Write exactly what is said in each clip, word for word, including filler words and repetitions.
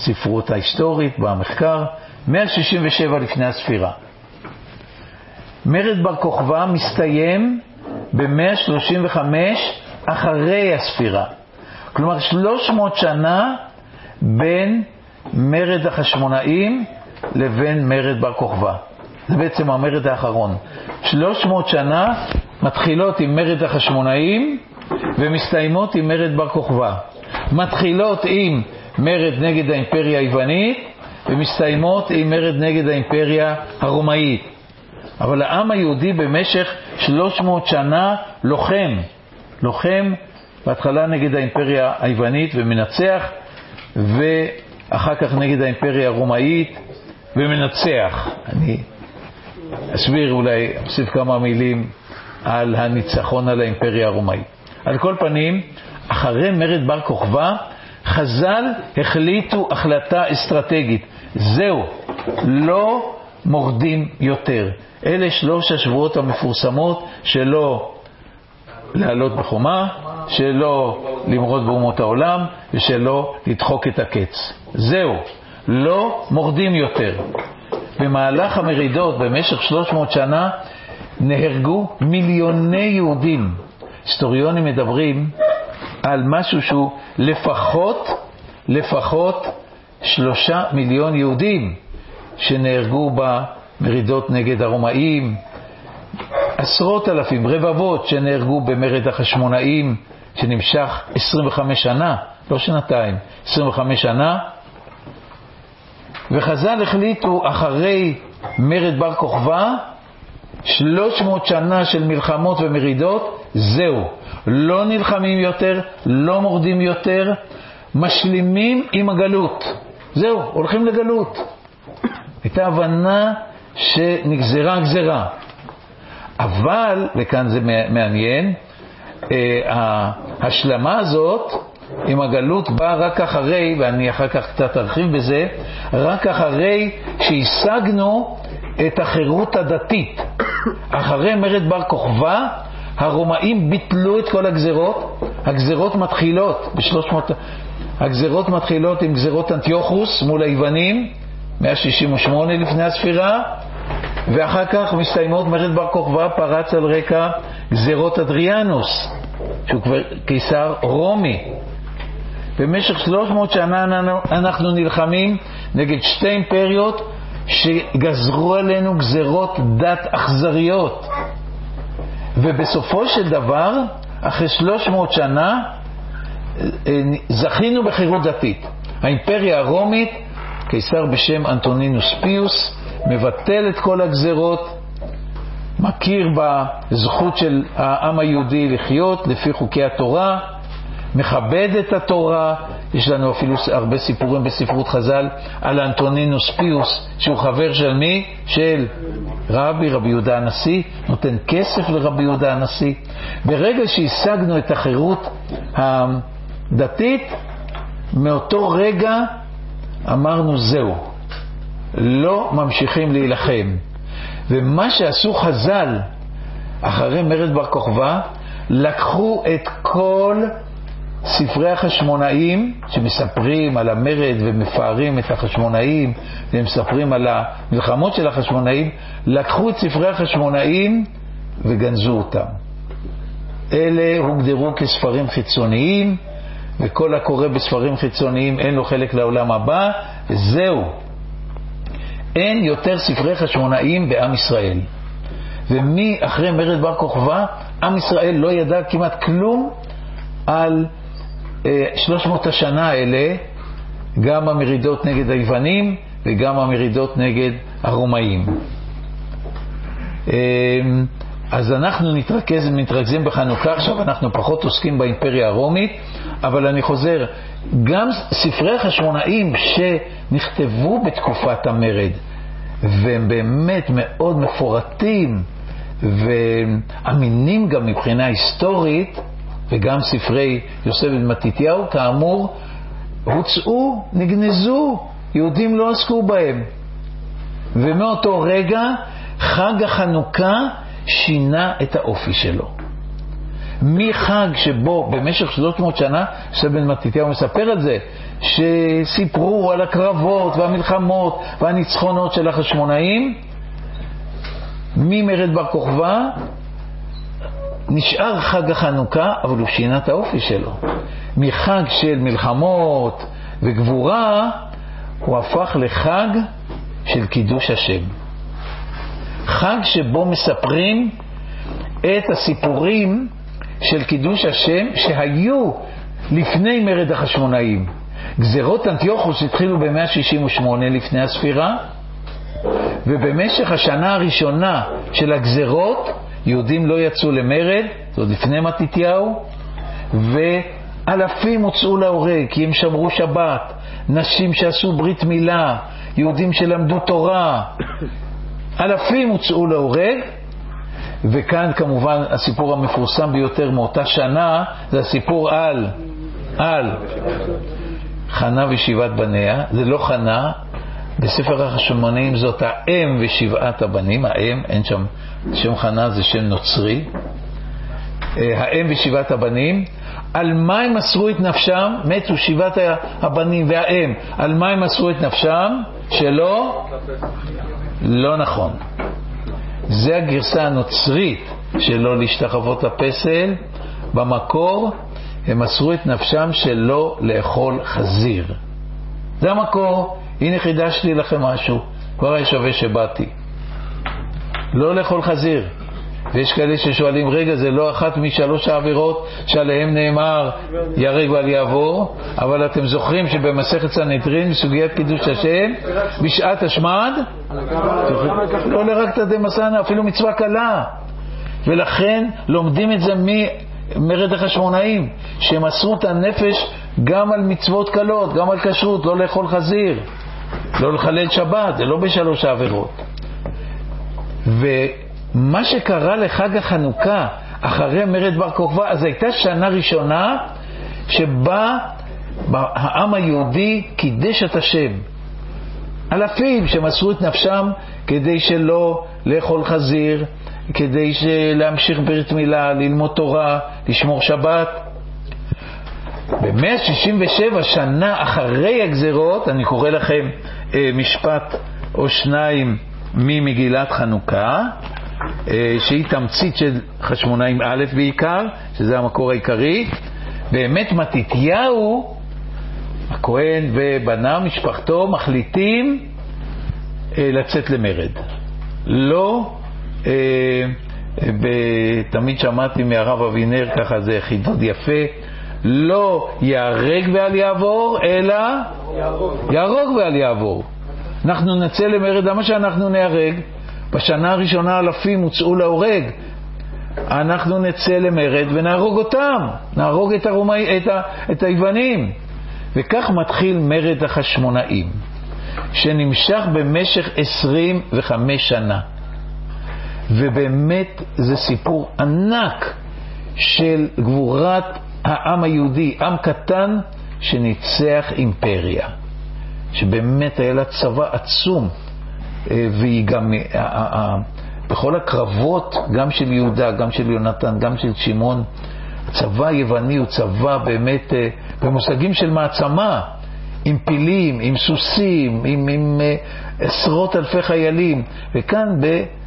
בספרות ההיסטורית, במחקר, מאה שישים ושבע לפני הספירה. מרד בר כוכבא מסתיים ב-מאה שלושים וחמש אחרי הספירה. כלומר שלוש מאות שנה בין מרד החשמונאים לבין מרד בר כוכבא. זה בעצם המרד האחרון. שלוש מאות שנה מתחילות עם מרד החשמונאים ומסתיימות עם מרד בר כוכבא. מתחילות עם מרד נגד האימפריה היוונית ומסתיימות עם מרד נגד האימפריה הרומאית. אבל העם היהודי במשך שלוש מאות שנה לוחם, לוחם בהתחלה נגד האימפריה היוונית ומנצח, ואחר כך נגד האימפריה הרומאית ומנצח. אני אסביר, אולי אוסיף כמה מילים על הניצחון על האימפריה הרומאית. על כל פנים, אחרי מרד בר כוכבא, חז"ל החליטו החלטה אסטרטגית. זהו, לא מורדים יותר. אלה שלוש השבועות המפורסמות שלא לעלות בחומה, שלא למרוד באומות העולם ושלא לדחוק את הקץ. זהו, לא מורדים יותר. במהלך המרידות במשך שלוש מאות שנה נהרגו מיליוני יהודים. היסטוריונים מדברים על משהו שהוא לפחות לפחות שלושה מיליון יהודים שנהרגו במרידות נגד הרומאים, עשרות אלפים, רבבות שנהרגו במרד החשמונאים שנמשך עשרים וחמש שנה, לא שנתיים, עשרים וחמש שנה. וחז"ל החליטו אחרי מרד בר כוכבא, שלוש מאות שנה של מלחמות ומרידות, זהו, לא נלחמים יותר, לא מורדים יותר, משלימים עם הגלות. זהו, הולכים לגלות. הייתה הבנה שנגזרה גזרה. אבל, וכאן זה מעניין, ההשלמה הזאת עם הגלות באה רק אחרי, ואני אחר כך קצת ארחיב בזה, רק אחרי שהשגנו את החירות הדתית. אחרי מרד בר כוכבא, הרומאים ביטלו את כל הגזרות. הגזרות מתחילות ב-שלוש מאות, הגזרות מתחילות עם גזרות אנטיוכוס מול היוונים, מאה שישים ושמונה לפני הספירה, ואחר כך מסתיימות מרד בר כוכבא פרץ על רקע גזרות אדריאנוס, שהוא כבר קיסר רומי. במשך שלוש מאות שנה אנחנו נלחמים נגד שתי אימפריות שגזרו עלינו גזרות דת אכזריות. ובסופו של דבר, אחרי שלוש מאות שנה, זכינו בחירות דתית. האימפריה הרומית, קיסר בשם אנטונינוס פיוס, מבטל את כל הגזרות, מכיר בזכות של העם היהודי לחיות לפי חוקי התורה, מכבד את התורה. יש לנו אפילו הרבה סיפורים בספרות חז"ל על אנטונינוס פיוס, שהוא חבר של מי? של רבי, רבי יהודה הנשיא, נותן כסף לרבי יהודה הנשיא. ברגע שהשגנו את החירות הדתית, מאותו רגע אמרנו זהו, לא ממשיכים להילחם. ומה שעשו חז"ל אחרי מרד בר כוכבא, לקחו את כל ספרי החשמונאים שמספרים על המרד ומפארים את החשמונאים ומספרים על המלחמות של החשמונאים, לקחו את ספרי החשמונאים וגנזו אותם. אלה הוגדרו כספרים חיצוניים, וכל הקורא בספרים חיצוניים אין לו חלק לעולם הבא, וזהו. אין יותר ספרי חשמונאים בעם ישראל. ומי אחרי מרד בר כוכבא, עם ישראל לא ידע כמעט כלום על שלוש מאות השנה האלה, גם המרידות נגד היוונים וגם המרידות נגד הרומאים. אז אנחנו נתרכז, נתרכזים בחנוכה. עכשיו אנחנו פחות עוסקים באימפריה הרומית, אבל אני חוזר, גם ספרי החשמונאים שנכתבו בתקופת המרד, והם באמת מאוד מפורטים ואמינים גם מבחינה היסטורית, וגם ספרי יוסף בן מתתיהו כאמור, הוצאו, נגנזו, יהודים לא עסקו בהם. ומאותו רגע חג החנוכה שינה את האופי שלו. מחג שבו במשך שלוש מאות שנה, שבן מתתיהו מספר על זה, שסיפרו על הקרבות והמלחמות והניצחונות של החשמונאים, ממרד בר כוכבא נשאר חג החנוכה, אבל הוא שינה את האופי שלו. מחג של מלחמות וגבורה הוא הפך לחג של קידוש השם, חג שבו מספרים את הסיפורים של קידוש השם שהיו לפני מרד החשמונאים. גזירות אנטיוכוס התחילו ב-מאה שישים ושמונה לפני הספירה, ובמשך השנה הראשונה של הגזירות יהודים לא יצאו למרד, זאת לפני מתתיהו, ואלפים הוצאו להורג כי הם שמרו שבת, נשים שעשו ברית מילה, יהודים שלמדו תורה, אלפים הוצאו להורג. וכאן כמובן הסיפור המפורסם ביותר מאותה שנה זה הסיפור על על חנה ושבעת בניה. זה לא חנה, בספר החשמונאים זאת האם ושבעת הבנים. האם, אין שם שם חנה, זה שם נוצרי. האם ושבעת הבנים, על מה הם מסרו את נפשם? מתו שבעת הבנים והאם, על מה הם מסרו את נפשם? שלא? לא נכון. זה הגרסה הנוצרית שלא להשתחוות לפסל. במקור הם מסרו את נפשם שלא לאכול חזיר. זה המקור. הנה חידשתי לכם משהו, כבר היה שווה שבאתי. לא לאכול חזיר. ויש כאלה ששואלים, רגע, זה לא אחת משלוש העבירות שעליהם נאמר ירג ואל יעבור? אבל אתם זוכרים שבמסכת סנהדרין בסוגיית קידוש השם בשעת השמד לא לרקת דמסנה, אפילו מצווה קלה. ולכן לומדים את זה ממרד החשמונאים, שהם מסרו את הנפש גם על מצוות קלות, גם על כשרות, לא לאכול חזיר, לא לחלל שבת, זה לא בשלוש העבירות. ומה שקרה לחג החנוכה אחרי מרד בר כוכבא, אז הייתה שנה ראשונה שבה העם היהודי קידש את השם. אלפים שמסרו את נפשם כדי שלא לאכול חזיר, כדי להמשיך ברית מילה, ללמוד תורה, לשמור שבת. ב-מאה שישים ושבע שנה אחרי הגזירות, אני קורא לכם אה, משפט או שניים ממגילת חנוכה, אה, שהיא תמצית של חשמונאים א' בעיקר, שזה המקור העיקרי. באמת מתתיהו הכהן ובנה משפחתו מחליטים אה, לצאת למרד. לא אה, אה, תמיד שמעתי מהרב אבינר, ככה זה חידוד יפה, לא יהרג ואל יעבור, אלא יהרוג ואל יעבור. אנחנו נצא למרד, למה שאנחנו נהרג? בשנה הראשונה אלפים הוצאו להורג. אנחנו נצא למרד ונהרוג אותם, נהרוג את, הרומי, את, ה, את היוונים. וכך מתחיל מרד החשמונאים, שנמשך במשך עשרים וחמש שנה. ובאמת זה סיפור ענק של גבורת העם היהודי, עם קטן שניצח אימפריה, שבאמת היה לה צבא עצום, והיא גם בכל הקרבות, גם של יהודה, גם של יונתן, גם של שמעון, הצבא היווני הוא צבא באמת במושגים של מעצמה, עם פילים, עם סוסים, עם, עם עשרות אלפי חיילים. וכאן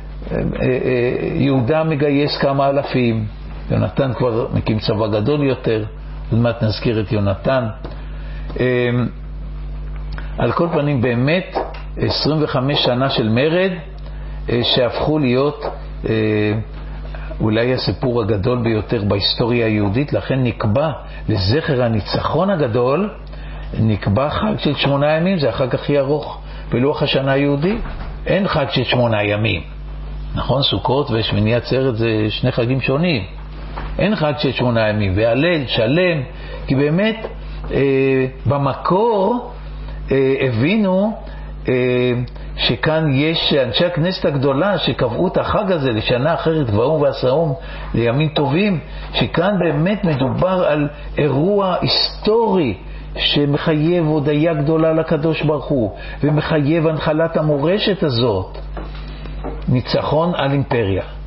ביהודה מגייס כמה אלפים, יונתן כבר מקים צבא גדול יותר, עוד מעט נזכיר את יונתן. על כל פנים באמת עשרים וחמש שנה של מרד שהפכו להיות אולי הסיפור הגדול ביותר בהיסטוריה היהודית. לכן נקבע לזכר הניצחון הגדול, נקבע חג של שמונה ימים, זה החג הכי ארוך בלוח השנה היהודי. אין חג של שמונה ימים, נכון? סוכות ושמיני עצרת זה שני חגים שונים. אין חג של שמונה ימים, והלל שלם, כי באמת אה, במקור אה, הבינו אה, שכאן יש אנשי הכנסת הגדולה שקבעו את החג הזה לשנה אחרת, גבעום ועשרום לימים טובים, שכאן באמת מדובר על אירוע היסטורי שמחייב הודיה גדולה לקדוש ברוך הוא, ומחייב הנחלת המורשת הזאת, ניצחון על אימפריה.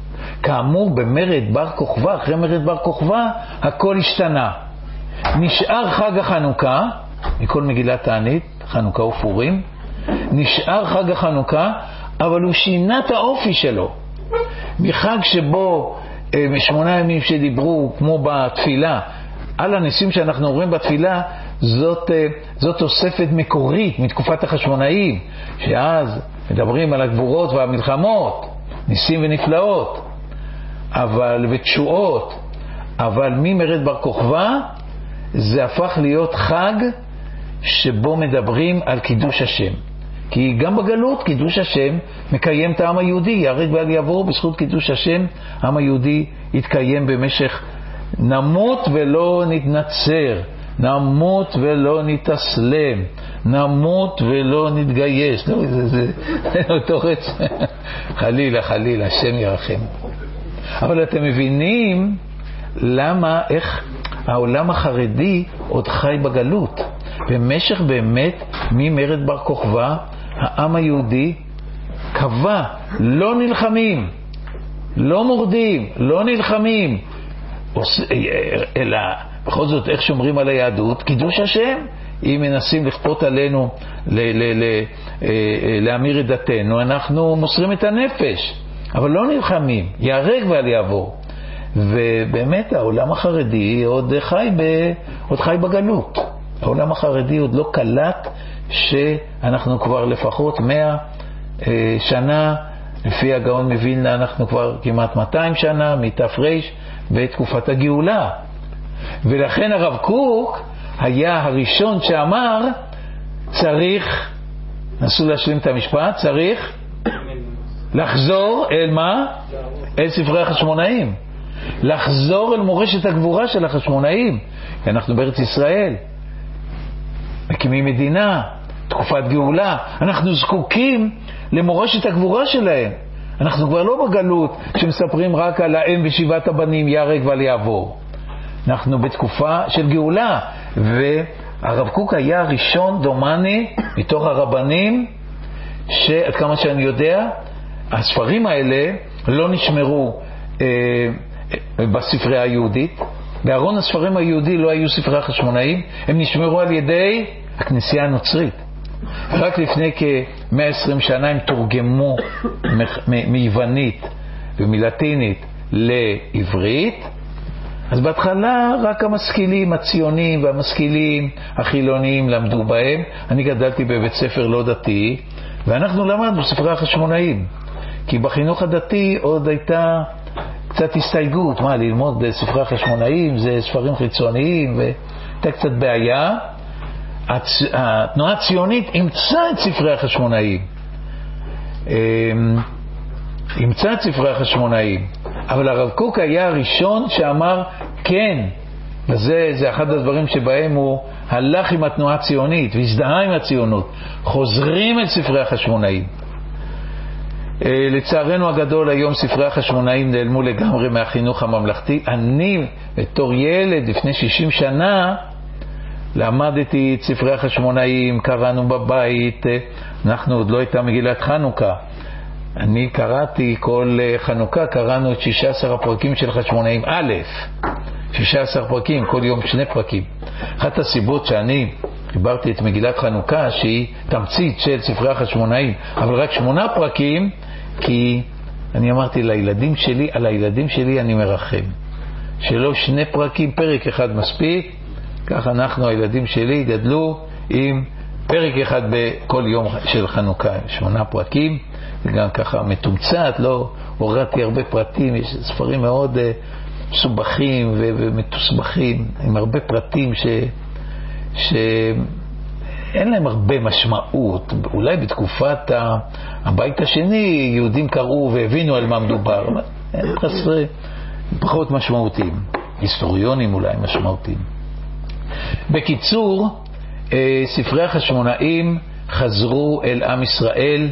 כאמור, במרד בר כוכבא, אחרי מרד בר כוכבא, הכל השתנה. נשאר חג החנוכה, מכל מגילת תענית, חנוכה ופורים, נשאר חג החנוכה, אבל הוא שינה את האופי שלו. מחג שבו משמונה ימים שדיברו, כמו בתפילה, על הניסים שאנחנו רואים בתפילה, זאת, זאת תוספת מקורית מתקופת החשמונאים, שאז מדברים על הגבורות והמלחמות, ניסים ונפלאות, אבל ותשועות, אבל ממרד בר כוכבא זה הפך להיות חג שבו מדברים על קידוש השם. כי גם בגלות קידוש השם מקיים את העם היהודי, יהרג ואל יעבור. בזכות קידוש השם העם היהודי יתקיים במשך, נמות ולא נתנצר, נמות ולא נתאסלם, נמות ולא נתגייס. לא, זה, זה, זה אותו רץ. חלילה, חלילה, השם ירחם. אבל אתם מבינים למה, איך העולם החרדי עוד חי בגלות. במשך באמת ממרד בר כוכבא העם היהודי קבע, לא נלחמים, לא מורדים, לא נלחמים, אלא בכל זאת איך שומרים על היהדות? קידוש השם. אם מנסים לכפות עלינו ל- ל- ל- להמיר את דתנו, אנחנו מוסרים את הנפש, אבל לא נלחמים, יהרג ואל יעבור. ובאמת העולם החרדי עוד חי, ב, עוד חי בגלות. העולם החרדי עוד לא קלט שאנחנו כבר לפחות מאה אה, שנה, לפי הגאון מווילנה אנחנו כבר כמעט מאתיים שנה, מתפרש בתקופת הגאולה. ולכן הרב קוק היה הראשון שאמר, צריך, נסו להשלים את המשפט, צריך לחזור אל מה? אל ספרי החשמונאים. לחזור אל מורשת הגבורה של החשמונאים. אנחנו בארץ ישראל, מקימים מדינה, תקופת גאולה, אנחנו זקוקים למורשת הגבורה שלהם. אנחנו כבר לא בגלות שמספרים רק על האם ושבעת הבנים, יהרג ואל יעבור. אנחנו בתקופה של גאולה, והרב קוק היה הראשון דומני מתוך הרבנים שעד כמה שאני יודע הספרים האלה לא נשמרו אה, בספרי היהודית. בארון הספרים היהודי לא היו ספרי החשמונאים, הם נשמרו על ידי הכנסייה הנוצרית. רק לפני כ-מאה ועשרים שנה הם תורגמו מיוונית ומלטינית לעברית. אז בהתחלה רק המשכילים הציונים והמשכילים החילוניים למדו בהם. אני גדלתי בבית ספר לא דתי, ואנחנו למדנו ספרי החשמונאים, כי בחינוך הדתי עוד הייתה קצת הסתייגות, מה, ללמוד ספרי החשמונאים, זה ספרים חיצוניים, והייתה קצת בעיה. התנועה הציונית אימצה את ספרי החשמונאים, אימצה את ספרי החשמונאים, אבל הרב קוק היה הראשון שאמר כן, וזה זה אחד הדברים שבהם הוא הלך עם התנועה הציונית והזדהה עם הציונות. חוזרים אל ספרי החשמונאים. לצערנו הגדול היום ספרי החשמונאים נעלמו לגמרי מהחינוך הממלכתי. אני בתור ילד לפני שישים שנה למדתי את ספרי החשמונאים, קראנו בבית, אנחנו עוד לא הייתה מגילת חנוכה, אני קראתי כל חנוכה, קראנו את שישה עשר הפרקים של חשמונאים א', שישה עשר פרקים, כל יום שני פרקים. אחת הסיבות שאני חיברתי את מגילת חנוכה, שהיא תמצית של ספרי החשמונאים, אבל רק שמונה פרקים, כי אני אמרתי לילדים שלי, על הילדים שלי אני מרחם, שלא שני פרקים, פרק אחד מספיק. כך אנחנו, הילדים שלי, גדלו עם פרק אחד בכל יום של חנוכה, שמונה פרקים, וגם ככה מתומצת, לא הורדתי הרבה פרטים, יש ספרים מאוד uh, מסובכים ו- ומתוסבכים, עם הרבה פרטים ש... שאין להם הרבה משמעות. אולי בתקופת ה... הבית השני, יהודים קראו והבינו על מה מדובר, אבל הם חסרי, פחות משמעותיים, היסטוריונים אולי משמעותיים. בקיצור, ספרי החשמונאים חזרו אל עם ישראל,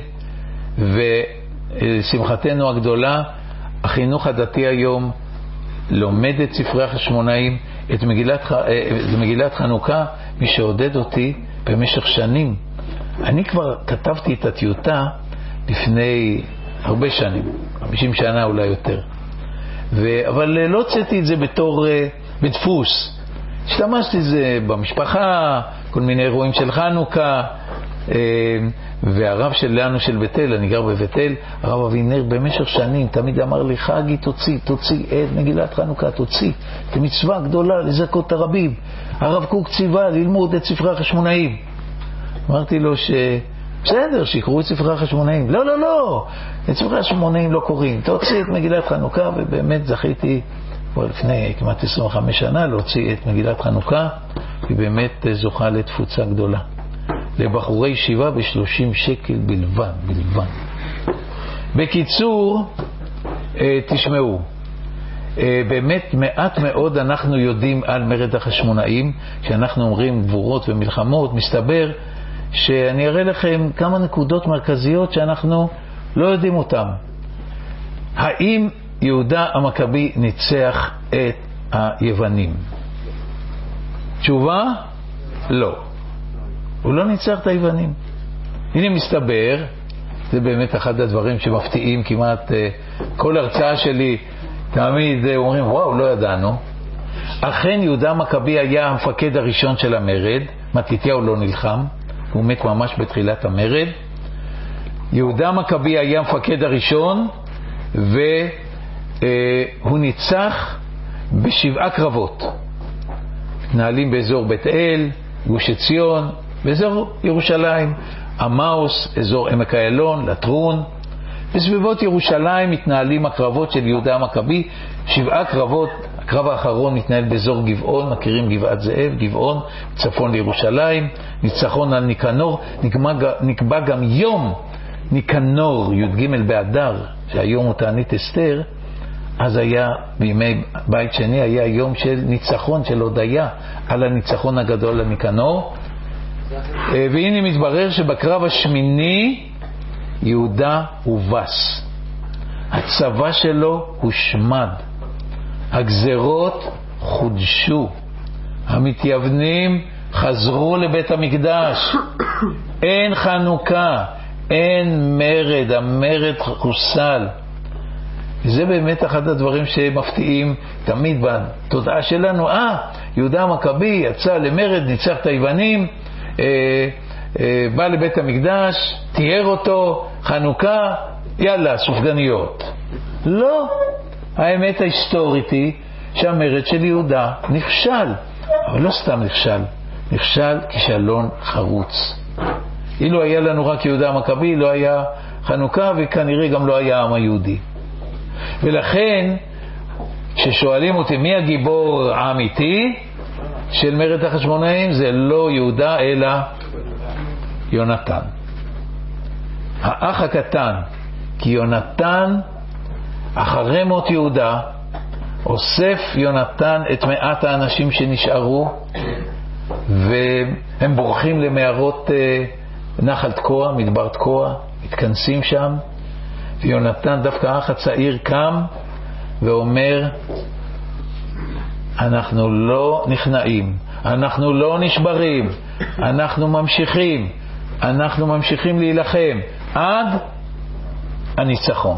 ושמחתנו הגדולה, החינוך הדתי היום לומד את ספרי החשמונאים, את מגילת, את מגילת חנוכה. מי שעודד אותי במשך שנים, אני כבר כתבתי את הטיוטה לפני הרבה שנים, חמישים שנה אולי יותר, ו... אבל לא הוצאתי את זה בתור, בדפוס. השתמשתי את זה במשפחה, כל מיני אירועים של חנוכה, והרב שלנו של בית אל, אני גר בבית אל, הרב אבינר במשך שנים תמיד אמר לי, חגי תוציא, תוציא את מגילת חנוכה, תוציא, זה מצווה גדולה לזכות את הרבים. הרב קוק ציווה ללמוד את ספרי החשמונאים. אמרתי לו ש... בסדר, שיקראו את ספרי החשמונאים. לא, לא, לא, את ספרי החשמונאים לא קוראים, תוציא את מגילת חנוכה, ובאמת זכיתי כבר לפני כמעט עשרים וחמש שנה להוציא את מגילת חנוכה, היא באמת זוכה לתפוצה גדולה. לבחורי ישיבה ב-שלושים שקל בלבד, בלבד. בקיצור, תשמעו, באמת מעט מאוד אנחנו יודעים על מרד החשמונאים. כשאנחנו אומרים גבורות ומלחמות, מסתבר שאני אראה לכם כמה נקודות מרכזיות שאנחנו לא יודעים אותם. האם יהודה המכבי ניצח את היוונים? תשובה? לא. הוא לא ניצח את היוונים. הנה מסתבר, זה באמת אחד הדברים שמפתיעים כמעט, כל הרצאה שלי תמיד אומרים, וואו, לא ידענו. אכן יהודה המכבי היה המפקד הראשון של המרד, מתתיהו לא נלחם, הוא מת ממש בתחילת המרד. יהודה המכבי היה המפקד הראשון, והוא ניצח בשבעה קרבות. מתנהלים באזור בית אל, גוש עציון, באזור ירושלים, עמאוס, אזור עמק איילון, לטרון. בסביבות ירושלים מתנהלים הקרבות של יהודה המכבי, שבעה קרבות. הקרב האחרון מתנהל באזור גבעון, מכירים גבעת זאב, גבעון, צפון לירושלים, ניצחון על ניקנור. נקבע, נקבע גם יום ניקנור, י"ג באדר, שהיום הוא תענית אסתר. אז היה, בימי בית שני, היה יום של ניצחון, של הודיה על הניצחון הגדול לניקנור. והנה מתברר שבקרב השמיני יהודה הובס, הצבא שלו הושמד, הגזרות חודשו, המתייוונים חזרו לבית המקדש, אין חנוכה, אין מרד, המרד חוסל. וזה באמת אחד הדברים שמפתיעים תמיד בתודעה שלנו. אה, יהודה המכבי יצא למרד, ניצח את היוונים, אה, אה, בא לבית המקדש, תיאר אותו, חנוכה, יאללה, סופגניות. לא, האמת ההיסטורית היא שהמרד של יהודה נכשל, אבל לא סתם נכשל, נכשל כישלון חרוץ. אילו היה לנו רק יהודה המכבי, לא היה חנוכה, וכנראה גם לא היה העם היהודי. ולכן, כששואלים אותי מי הגיבור האמיתי של מרד החשמונאים, זה לא יהודה אלא יונתן, האח הקטן. כי יונתן, אחרי מות יהודה, אוסף יונתן את מעט האנשים שנשארו, והם בורחים למערות נחל תקוע, מדבר תקוע, מתכנסים שם, ויונתן, דווקא האח הצעיר, קם ואומר, אנחנו לא נכנעים, אנחנו לא נשברים, אנחנו ממשיכים, אנחנו ממשיכים להילחם עד הניצחון.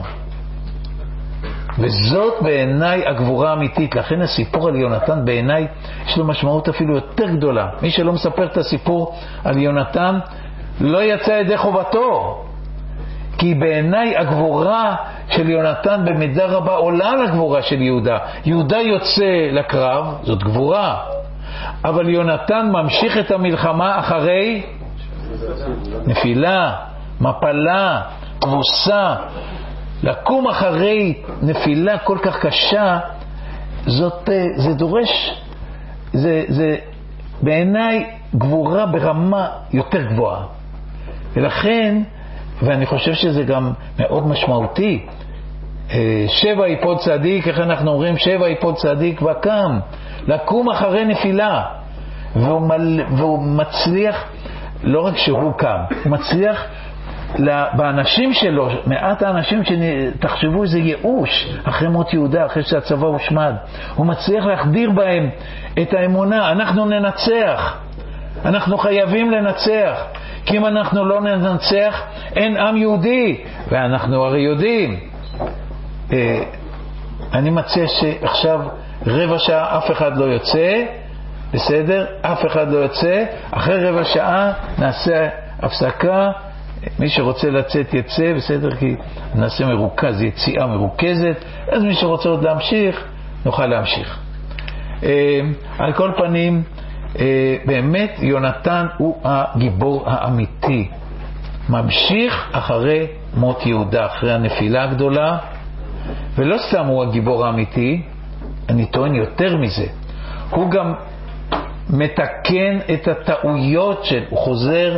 וזאת בעיניי הגבורה האמיתית. לכן הסיפור על יונתן בעיניי יש לו משמעות אפילו יותר גדולה. מי שלא מספר את הסיפור על יונתן לא יצא ידי חובתו, כי בעיניי הגבורה של יונתן במידה רבה עולה על הגבורה של יהודה. יהודה יוצא לקרב, זאת גבורה, אבל יונתן ממשיך את המלחמה אחרי נפילה, מפלה, תבוסה. לקום אחרי נפילה כל כך קשה, זאת, זה דורש, זה, זה בעיניי גבורה ברמה יותר גבוהה. ולכן, ואני חושב שזה גם מאוד משמעותי, שבע יפול צדיק, איך אנחנו אומרים, שבע יפול צדיק וקם, לקום אחרי נפילה. והוא, מל, והוא מצליח, לא רק שהוא קם, הוא מצליח באנשים שלו, מעט האנשים שתחשבו איזה ייאוש אחרי מות יהודה, אחרי שהצבא הושמד, הוא מצליח להחדיר בהם את האמונה, אנחנו ננצח, אנחנו חייבים לנצח, כי אם אנחנו לא ננצח אין עם יהודי. ואנחנו הרי יודעים, אני מציע שעכשיו רבע שעה אף אחד לא יוצא, בסדר? אף אחד לא יוצא. אחרי רבע שעה נעשה הפסקה, מי שרוצה לצאת יצא, בסדר? כי נעשה מרוכז, יציאה מרוכזת, אז מי שרוצה עוד להמשיך, נוכל להמשיך. על כל פנים, באמת יונתן הוא הגיבור האמיתי, ממשיך אחרי מות יהודה, אחרי הנפילה הגדולה, ולא סתם הוא הגיבור האמיתי, אני טוען יותר מזה, הוא גם מתקן את הטעויות של, הוא חוזר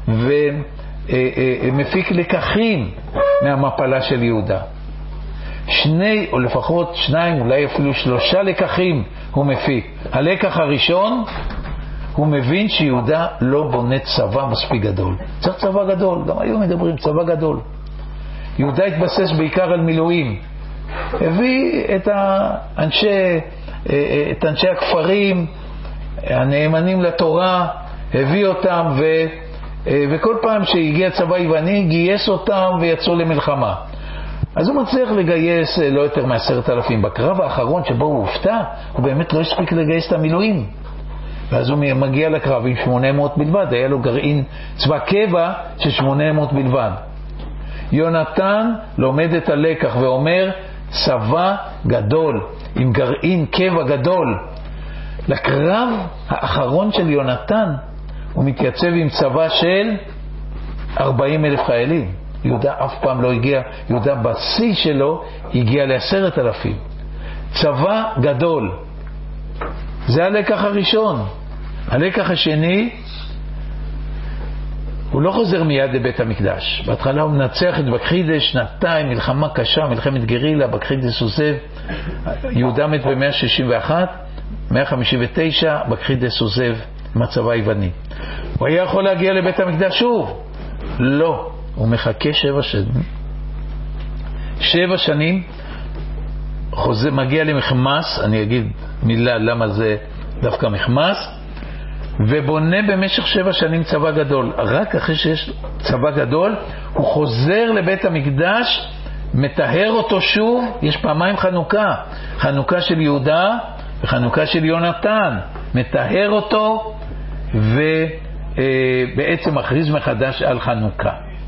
ומפיק לקחים מהמפלה של יהודה. שני או לפחות שניים, אולי אפילו שלושה לקחים הוא מפיק. הלקח הראשון, הוא מבין שיהודה לא בונה צבא מספיק גדול. צריך צבא גדול, גם היום מדברים צבא גדול. יהודה התבסס בעיקר על מילואים. הביא את האנשי, את אנשי הכפרים, הנאמנים לתורה, הביא אותם, ו, וכל פעם שהגיע צבא יווני, גייס אותם ויצאו למלחמה. אז הוא מצליח לגייס לא יותר מעשרת אלפים. בקרב האחרון שבו הוא הופתע, הוא באמת לא הספיק לגייס את המילואים. ואז הוא מגיע לקרב עם שמונה מאות בלבד, היה לו גרעין צבא קבע של שמונה מאות בלבד. יונתן לומד את הלקח ואומר, צבא גדול, עם גרעין קבע גדול. לקרב האחרון של יונתן, הוא מתייצב עם צבא של ארבעים אלף חיילים. יהודה אף פעם לא הגיע, יהודה בשיא שלו הגיע לעשרת אלפים. צבא גדול. זה הלקח הראשון. הלקח השני, הוא לא חוזר מיד לבית המקדש. בהתחלה הוא מנצח את בקחידש, שנתיים, מלחמה קשה, מלחמת גרילה, בקחידש עוזב. יהודה מת ב-מאה שישים ואחת, מאה חמישים ותשע, בקחידש עוזב מצבא היווני. הוא היה יכול להגיע לבית המקדש שוב? לא. הוא מחכה שבע שנים. שבע שנים, חוזר, מגיע למחמס, אני אגיד מילה למה זה דווקא מחמס, ובונה במשך שבע שנים צבא גדול. רק אחרי שיש צבא גדול, הוא חוזר לבית המקדש, מטהר אותו שוב. יש פעמיים חנוכה, חנוכה של יהודה וחנוכה של יונתן. מטהר אותו ובעצם מכריז מחדש על חנוכה.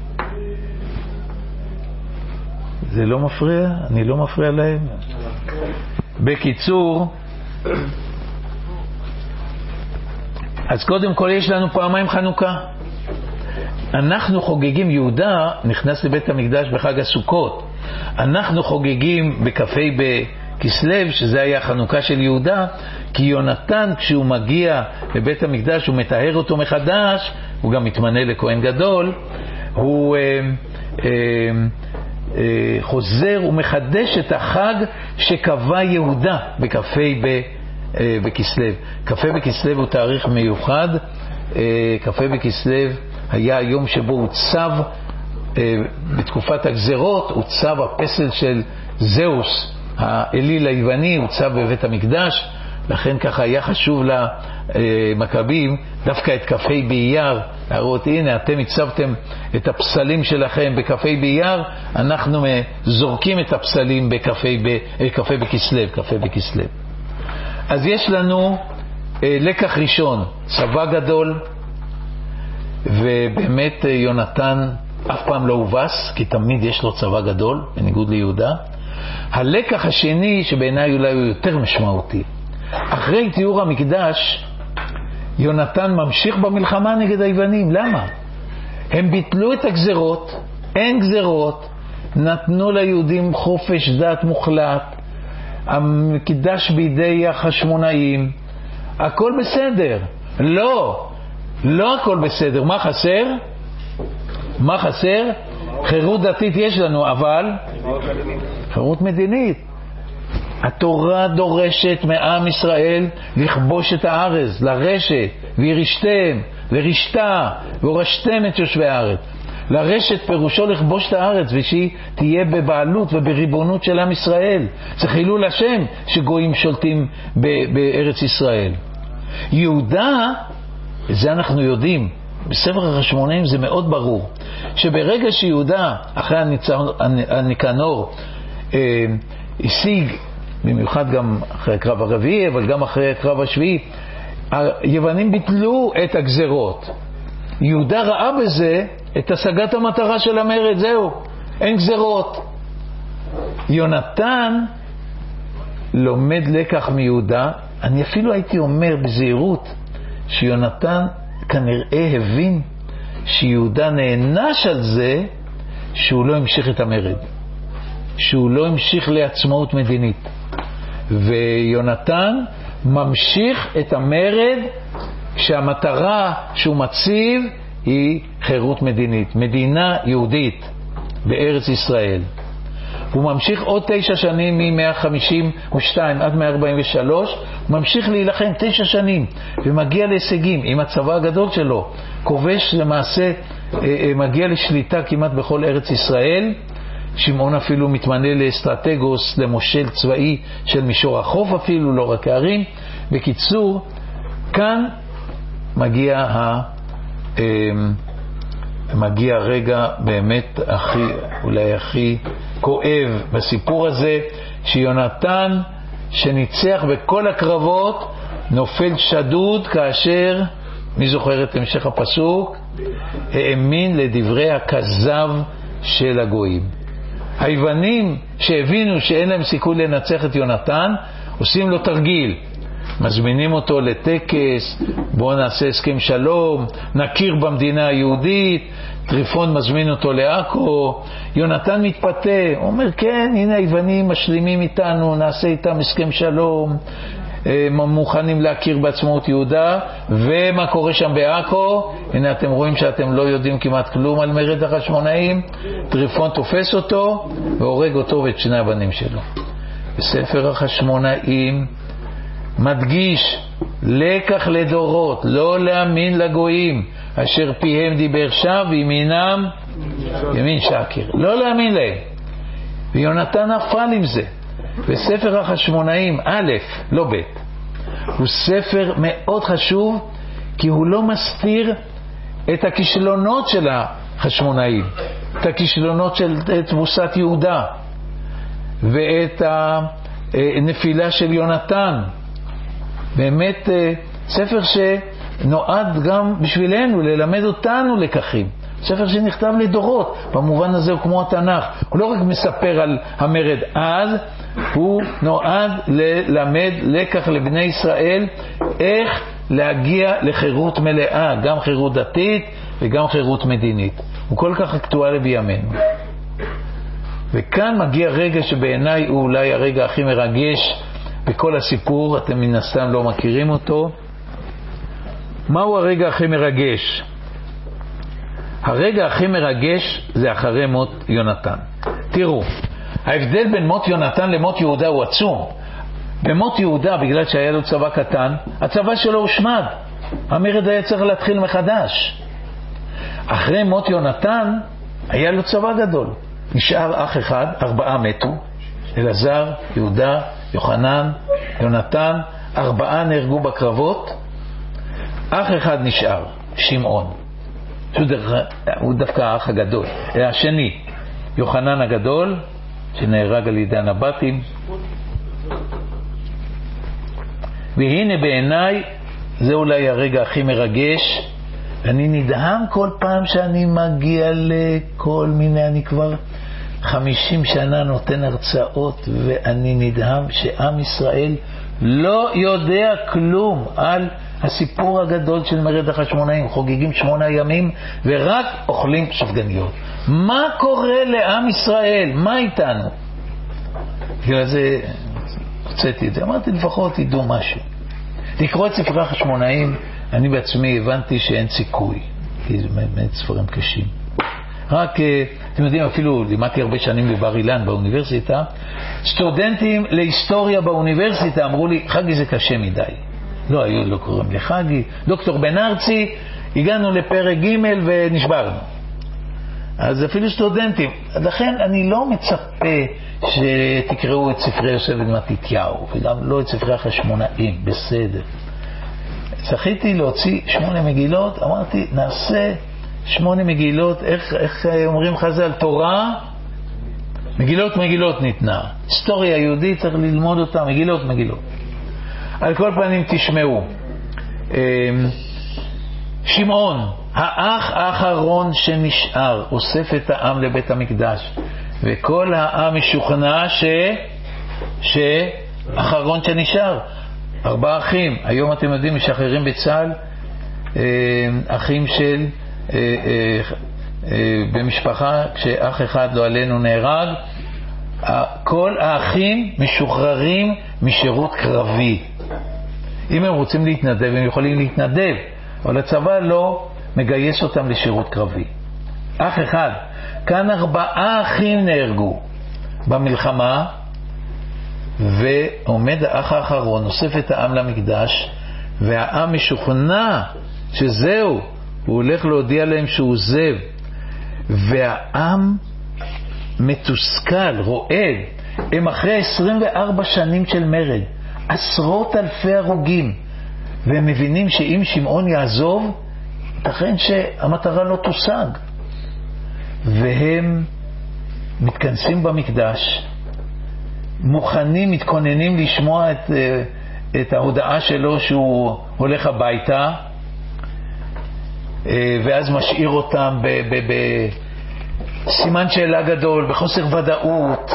זה לא מפריע? אני לא מפריע להם? בקיצור, אז קודם כל יש לנו פעמיים חנוכה. אנחנו חוגגים, יהודה נכנס לבית המקדש בחג הסוכות. אנחנו חוגגים בכ"ה בכסלו, שזה היה חנוכה של יהודה, כי יונתן כשהוא מגיע לבית המקדש הוא מטהר אותו מחדש, הוא גם מתמנה לכהן גדול, הוא אה, אה, אה, חוזר ומחדש את החג שקבע יהודה בכ"ה בכסלו. כ"ה בכסלו הוא תאריך מיוחד. כ"ה בכסלו היה היום שבו הוצב בתקופת הגזרות, הוצב הפסל של זהוס האליל היווני, הוצב בבית המקדש. לכן ככה היה חשוב למכבים דווקא את כ"ה באייר להראות, הנה אתם הצבתם את הפסלים שלכם בכ"ה באייר, אנחנו זורקים את הפסלים בכ"ה בכסלו, כ"ה בכסלו. אז יש לנו אה, לקח ראשון, צבא גדול, ובאמת יונתן אף פעם לא הובס, כי תמיד יש לו צבא גדול, בניגוד ליהודה. הלקח השני, שבעיניי אולי הוא יותר משמעותי, אחרי תיאור המקדש, יונתן ממשיך במלחמה נגד היוונים. למה? הם ביטלו את הגזרות, אין גזרות, נתנו ליהודים חופש דת מוחלט, המקדש בידי החשמונאים, הכל בסדר. לא, לא הכל בסדר. מה חסר? מה חסר? חירות דתית יש לנו, אבל חירות מדינית. התורה דורשת מעם ישראל לכבוש את הארץ, לרשת, וירשתם, ורשתה, והורשתם את יושבי הארץ. לרשת פירושו לכבוש את הארץ, ושהיא תהיה בבעלות ובריבונות של עם ישראל. זה חילול השם שגויים שולטים בארץ ישראל. יהודה, זה אנחנו יודעים, בספר החשמונאים זה מאוד ברור, שברגע שיהודה אחרי הניקנור אה, השיג במיוחד גם אחרי הקרב הרביעי, אבל גם אחרי הקרב השביעי, היוונים ביטלו את הגזרות. יהודה ראה בזה את השגת המטרה של המרד, זהו, אין גזרות. יונתן לומד לקח מיהודה. אני אפילו הייתי אומר בזהירות שיונתן כנראה הבין שיהודה נענש על זה שהוא לא המשיך את המרד, שהוא לא המשיך לעצמאות מדינית, ויונתן ממשיך את המרד כשהמטרה שהוא מציב היא חירות מדינית, מדינה יהודית בארץ ישראל. הוא ממשיך עוד תשע שנים מ-מאה חמישים ושתיים עד מאה ארבעים ושלוש, הוא ממשיך להילחם תשע שנים ומגיע להישגים עם הצבא הגדול שלו, כובש למעשה, מגיע לשליטה כמעט בכל ארץ ישראל. שמעון אפילו מתמנה לאסטרטגוס, למושל צבאי של מישור החוף אפילו, לא רק הערים. בקיצור, כאן מגיע ה... מגיע רגע באמת הכי, אולי הכי כואב בסיפור הזה, שיונתן שניצח בכל הקרבות נופל שדוד כאשר, מי זוכר את המשך הפסוק? האמין לדברי הכזב של הגויים. היוונים שהבינו שאין להם סיכוי לנצח את יונתן, עושים לו תרגיל, מזמינים אותו לטקס, בואו נעשה הסכם שלום, נכיר במדינה היהודית. טריפון מזמין אותו לעכו, יונתן מתפתה, הוא אומר כן, הנה היוונים משלימים איתנו, נעשה איתם הסכם שלום, מוכנים להכיר בעצמאות יהודה. ומה קורה שם בעכו? הנה אתם רואים שאתם לא יודעים כמעט כלום על מרד החשמונאים. טריפון תופס אותו והורג אותו ואת שני הבנים שלו. בספר החשמונאים מדגיש לקח לדורות, לא להאמין לגויים אשר פיהם דיבר שווא וימינם ימין שקר, לא להאמין להם. ויונתן נפל עם זה. בספר החשמונאים א', לא ב', הוא ספר מאוד חשוב, כי הוא לא מסתיר את הכישלונות של החשמונאים, את הכישלונות של תבוסת יהודה ואת הנפילה של יונתן. באמת ספר שנועד גם בשבילנו ללמד אותנו לקחים, ספר שנכתב לדורות. במובן הזה הוא כמו התנ"ך, הוא לא רק מספר על המרד אז, הוא נועד ללמד לקח לבני ישראל איך להגיע לחירות מלאה, גם חירות דתית וגם חירות מדינית. הוא כל כך אקטואלי בימינו. וכאן מגיע רגע שבעיניי הוא אולי הרגע הכי מרגש בכל הסיפור, אתם מן הסתם לא מכירים אותו. מהו הרגע הכי מרגש? הרגע הכי מרגש זה אחרי מות יונתן. תראו, ההבדל בין מות יונתן למות יהודה הוא עצום. במות יהודה, בגלל שהיה לו צבא קטן, הצבא שלו הושמד, המרד היה צריך להתחיל מחדש. אחרי מות יונתן היה לו צבא גדול, נשאר אח אחד, ארבעה מתו, אלעזר, יהודה, יוחנן, יונתן, ארבעה נהרגו בקרבות, אח אחד נשאר, שמעון, הוא דווקא האח הגדול. השני, יוחנן הגדול, שנהרג על ידי הנבטים. והנה בעיניי זה אולי הרגע הכי מרגש. אני נדהם כל פעם שאני מגיע לכל מיני, אני כבר חמישים שנה נותן הרצאות, ואני נדהם שעם ישראל לא יודע כלום על הסיפור הגדול של מרד החשמונאים. חוגגים שמונה ימים ורק אוכלים סופגניות. מה קורה לעם ישראל? מה איתנו? בגלל זה הוצאתי את זה, אמרתי לפחות תדעו משהו. לקרוא את ספרי החשמונאים, אני בעצמי הבנתי שאין סיכוי, כי זה באמת ספרים קשים. רק, אתם יודעים, אפילו לימדתי הרבה שנים בבר אילן באוניברסיטה, סטודנטים להיסטוריה באוניברסיטה אמרו לי, חגי זה קשה מדי. לא היו, לא קוראים לחגי. דוקטור בן ארצי, הגענו לפרק ג' ונשברנו. אז אפילו סטודנטים. לכן אני לא מצפה שתקראו את ספרי יוסף בן מתתיהו, וגם לא את ספרי החשמונאים, בסדר. זכיתי להוציא שמונה מגילות, אמרתי, נעשה שמונה מגילות, איך, איך אומרים חז"ל, תורה מגילות מגילות ניתנה. היסטוריה יהודית צריך ללמוד אותה, מגילות מגילות. על כל פנים תשמעו. שמעון, האח האחרון שנשאר, אוסף את העם לבית המקדש, וכל העם משוכנע ש... שאחרון שנשאר. ארבעה אחים, היום אתם יודעים, משחררים בצה"ל, אחים של... במשפחה, כשאח אחד לא עלינו נהרג, כל האחים משוחררים משירות קרבי. אם הם רוצים להתנדב, הם יכולים להתנדב, אבל הצבא לא מגייס אותם לשירות קרבי. אח אחד, כאן ארבעה אחים נהרגו במלחמה, ועומד האח האחרון, נוסף את העם למקדש, והעם משוכנע שזהו, הוא הולך להודיע להם שהוא עוזב, והעם מתוסכל, רועד. הם אחרי עשרים וארבע שנים של מרד, עשרות אלפי הרוגים, והם מבינים שאם שמעון יעזוב, תכן שהמטרה לא תושג. והם מתכנסים במקדש, מוכנים, מתכוננים לשמוע את, את ההודעה שלו שהוא הולך הביתה, ואז משאיר אותם בסימן שאלה גדול, בחוסר ודאות.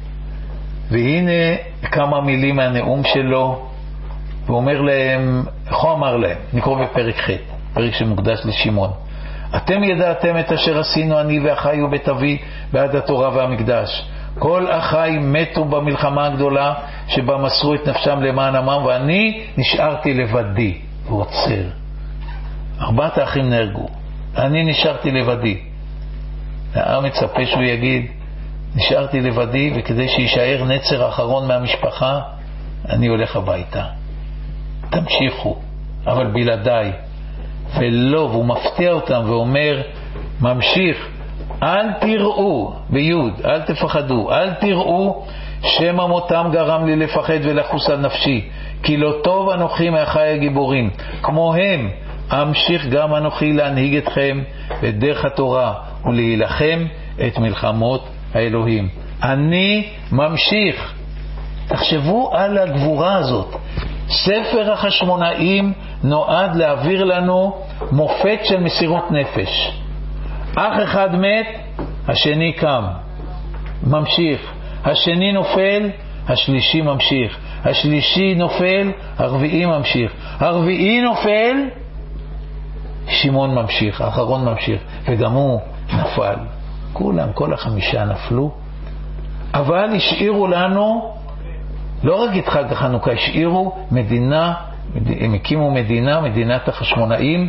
והנה כמה מילים מהנאום שלו, והוא אומר להם, איך הוא אמר להם? נקרוא בפרק ח', פרק שמוקדש לשמעון. אתם ידעתם את אשר עשינו אני ואחי ובית אבי בעד התורה והמקדש. כל אחי מתו במלחמה הגדולה שבה מסרו את נפשם למען עמם, ואני נשארתי לבדי. הוא עוצר. ארבעת האחים נהרגו, אני נשארתי לבדי. העם מצפה שהוא יגיד, נשארתי לבדי, וכדי שישאר נצר האחרון מהמשפחה, אני הולך הביתה. תמשיכו, אבל בלעדיי. ולא, והוא מפתיע אותם ואומר, ממשיך, אל תראו, ביוד, אל תפחדו, אל תראו שמא מותם גרם לי לפחד ולחוס על נפשי, כי לא טוב אנוכי מאחיי הגיבורים, כמוהם אמשיך גם אנוכי להנהיג אתכם את דרך התורה ולהילחם את מלחמות האלוהים. אני ממשיך. תחשבו על הגבורה הזאת. ספר החשמונאים נועד להעביר לנו מופת של מסירות נפש. אח אחד מת, השני קם, ממשיך. השני נופל, השלישי ממשיך. השלישי נופל, הרביעי ממשיך. הרביעי נופל, שמעון ממשיך, האחרון ממשיך, וגם הוא נפל. כולם, כל החמישה נפלו, אבל השאירו לנו לא רק את חג החנוכה, השאירו מדינה, הם הקימו מדינה, מדינת החשמונאים,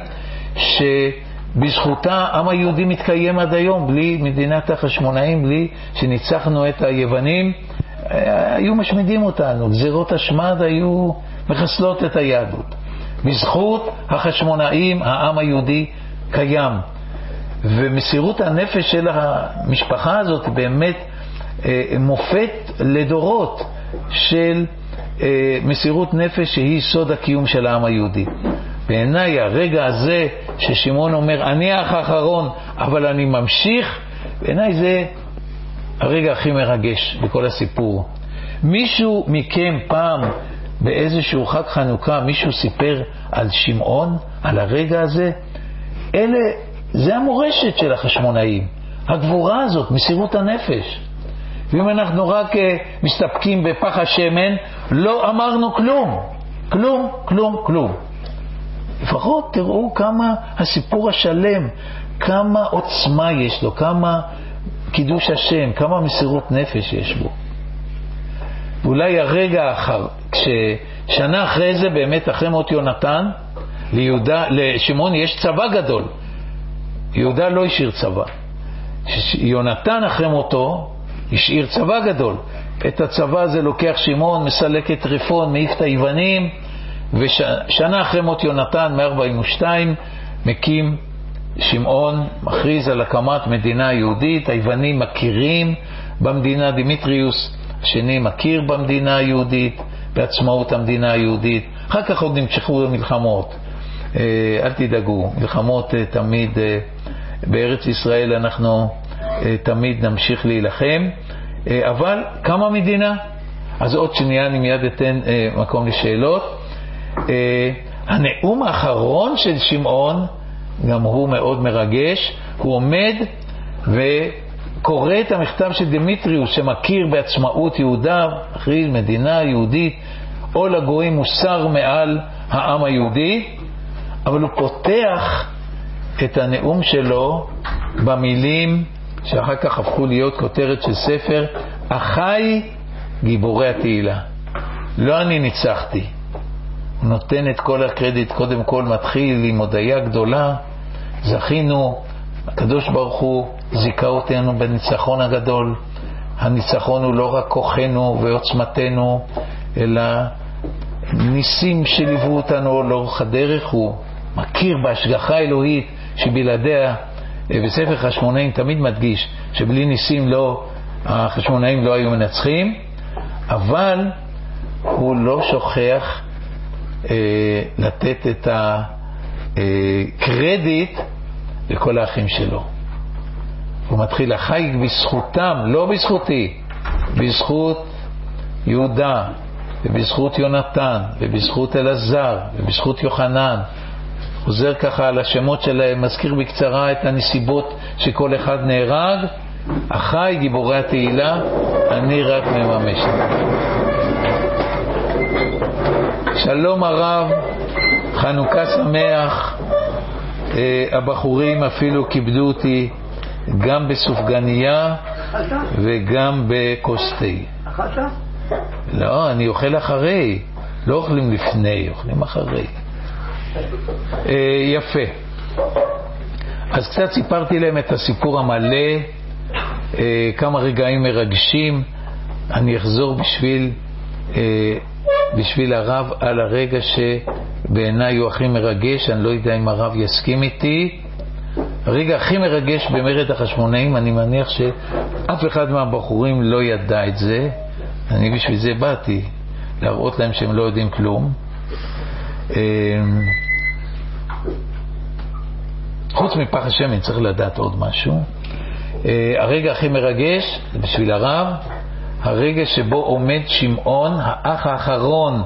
שבזכותה העם היהודי מתקיים עד היום. בלי מדינת החשמונאים, בלי שניצחנו את היוונים, היו משמידים אותנו, גזירות השמד היו מחסלות את היהדות. בזכות החשמונאים העם היהודי קיים, ומסירות הנפש של המשפחה הזאת באמת מופת לדורות של מסירות נפש שהיא סוד הקיום של העם היהודי. בעיניי הרגע הזה ששמעון אומר אני האח האחרון אבל אני ממשיך, בעיניי זה הרגע הכי מרגש בכל הסיפור. מישהו מכם פעם באיזשהו חג חנוכה מישהו סיפר על שמעון, על הרגע הזה? אלה, זה המורשת של החשמונאים, הגבורה הזאת, מסירות הנפש. ואם אנחנו רק uh, מסתפקים בפח השמן, לא אמרנו כלום, כלום, כלום, כלום. לפחות תראו כמה הסיפור השלם, כמה עוצמה יש לו, כמה קידוש השם, כמה מסירות נפש יש בו. ואולי הרגע האחר, כששנה אחרי זה, באמת אחרי מות יונתן, ליהודה, לשמעון יש צבא גדול. יהודה לא השאיר צבא. יונתן אחרי מותו השאיר צבא גדול. את הצבא הזה לוקח שמעון, מסלק את טריפון, מעיף את היוונים, ושנה אחרי מות יונתן, מ-ארבעים ושתיים, מקים שמעון, מכריז על הקמת מדינה יהודית. היוונים מכירים במדינה, דימיטריוס השני מכיר במדינה היהודית, בעצמאות המדינה היהודית. אחר כך עוד נמשכו מלחמות, אל תדאגו, מלחמות תמיד בארץ ישראל אנחנו תמיד נמשיך להילחם. אבל כמה מדינה? אז עוד שנייה אני מיד אתן מקום לשאלות. הנאום האחרון של שמעון, גם הוא מאוד מרגש, הוא עומד וקורא את המכתב של דמיטריוס שמכיר בעצמאות יהודה, אחרי מדינה יהודית, או לגויים מוסר מעל העם היהודי, אבל הוא פותח את הנאום שלו במילים שאחר כך הפכו להיות כותרת של ספר, אחי גיבורי התהילה. לא אני ניצחתי. הוא נותן את כל הקרדיט, קודם כל מתחיל עם הודיה גדולה, זכינו, הקדוש ברוך הוא זיכה אותנו בניצחון הגדול. הניצחון הוא לא רק כוחנו ועוצמתנו, אלא ניסים שליוו אותנו לאורך הדרך. הוא מכיר בהשגחה אלוהית שבלעדיה, בספר חשמונאים תמיד מדגיש שבלי ניסים לא, החשמונאים לא היו מנצחים, אבל הוא לא שוכח אה, לתת את הקרדיט לכל האחים שלו. הוא מתחיל לחייג בזכותם, לא בזכותי, בזכות יהודה ובזכות יונתן ובזכות אלעזר ובזכות יוחנן. חוזר ככה על השמות שלהם, מזכיר בקצרה את הנסיבות שכל אחד נהרג. אחי גיבורי התהילה, אני רק מממש. שלום הרב, חנוכה שמח. הבחורים אפילו כיבדו אותי גם בסופגניה וגם בקוסטי. אכלת? לא, אני אוכל אחרי, לא אוכלים לפני, אוכלים אחרי. יפה. אז קצת סיפרתי להם את הסיפור המלא, כמה רגעים מרגשים. אני אחזור בשביל בשביל הרב על הרגע שבעיניי הוא הכי מרגש. אני לא יודע אם הרב יסכים איתי. הרגע הכי מרגש במרד החשמונאים, אני מניח שאף אחד מהבחורים לא ידע את זה. אני בשביל זה באתי להראות להם שהם לא יודעים כלום. חוץ מפח השמן צריך לדעת עוד משהו. הרגע הכי מרגש בשביל הרב, הרגע שבו עומד שמעון, האח האחרון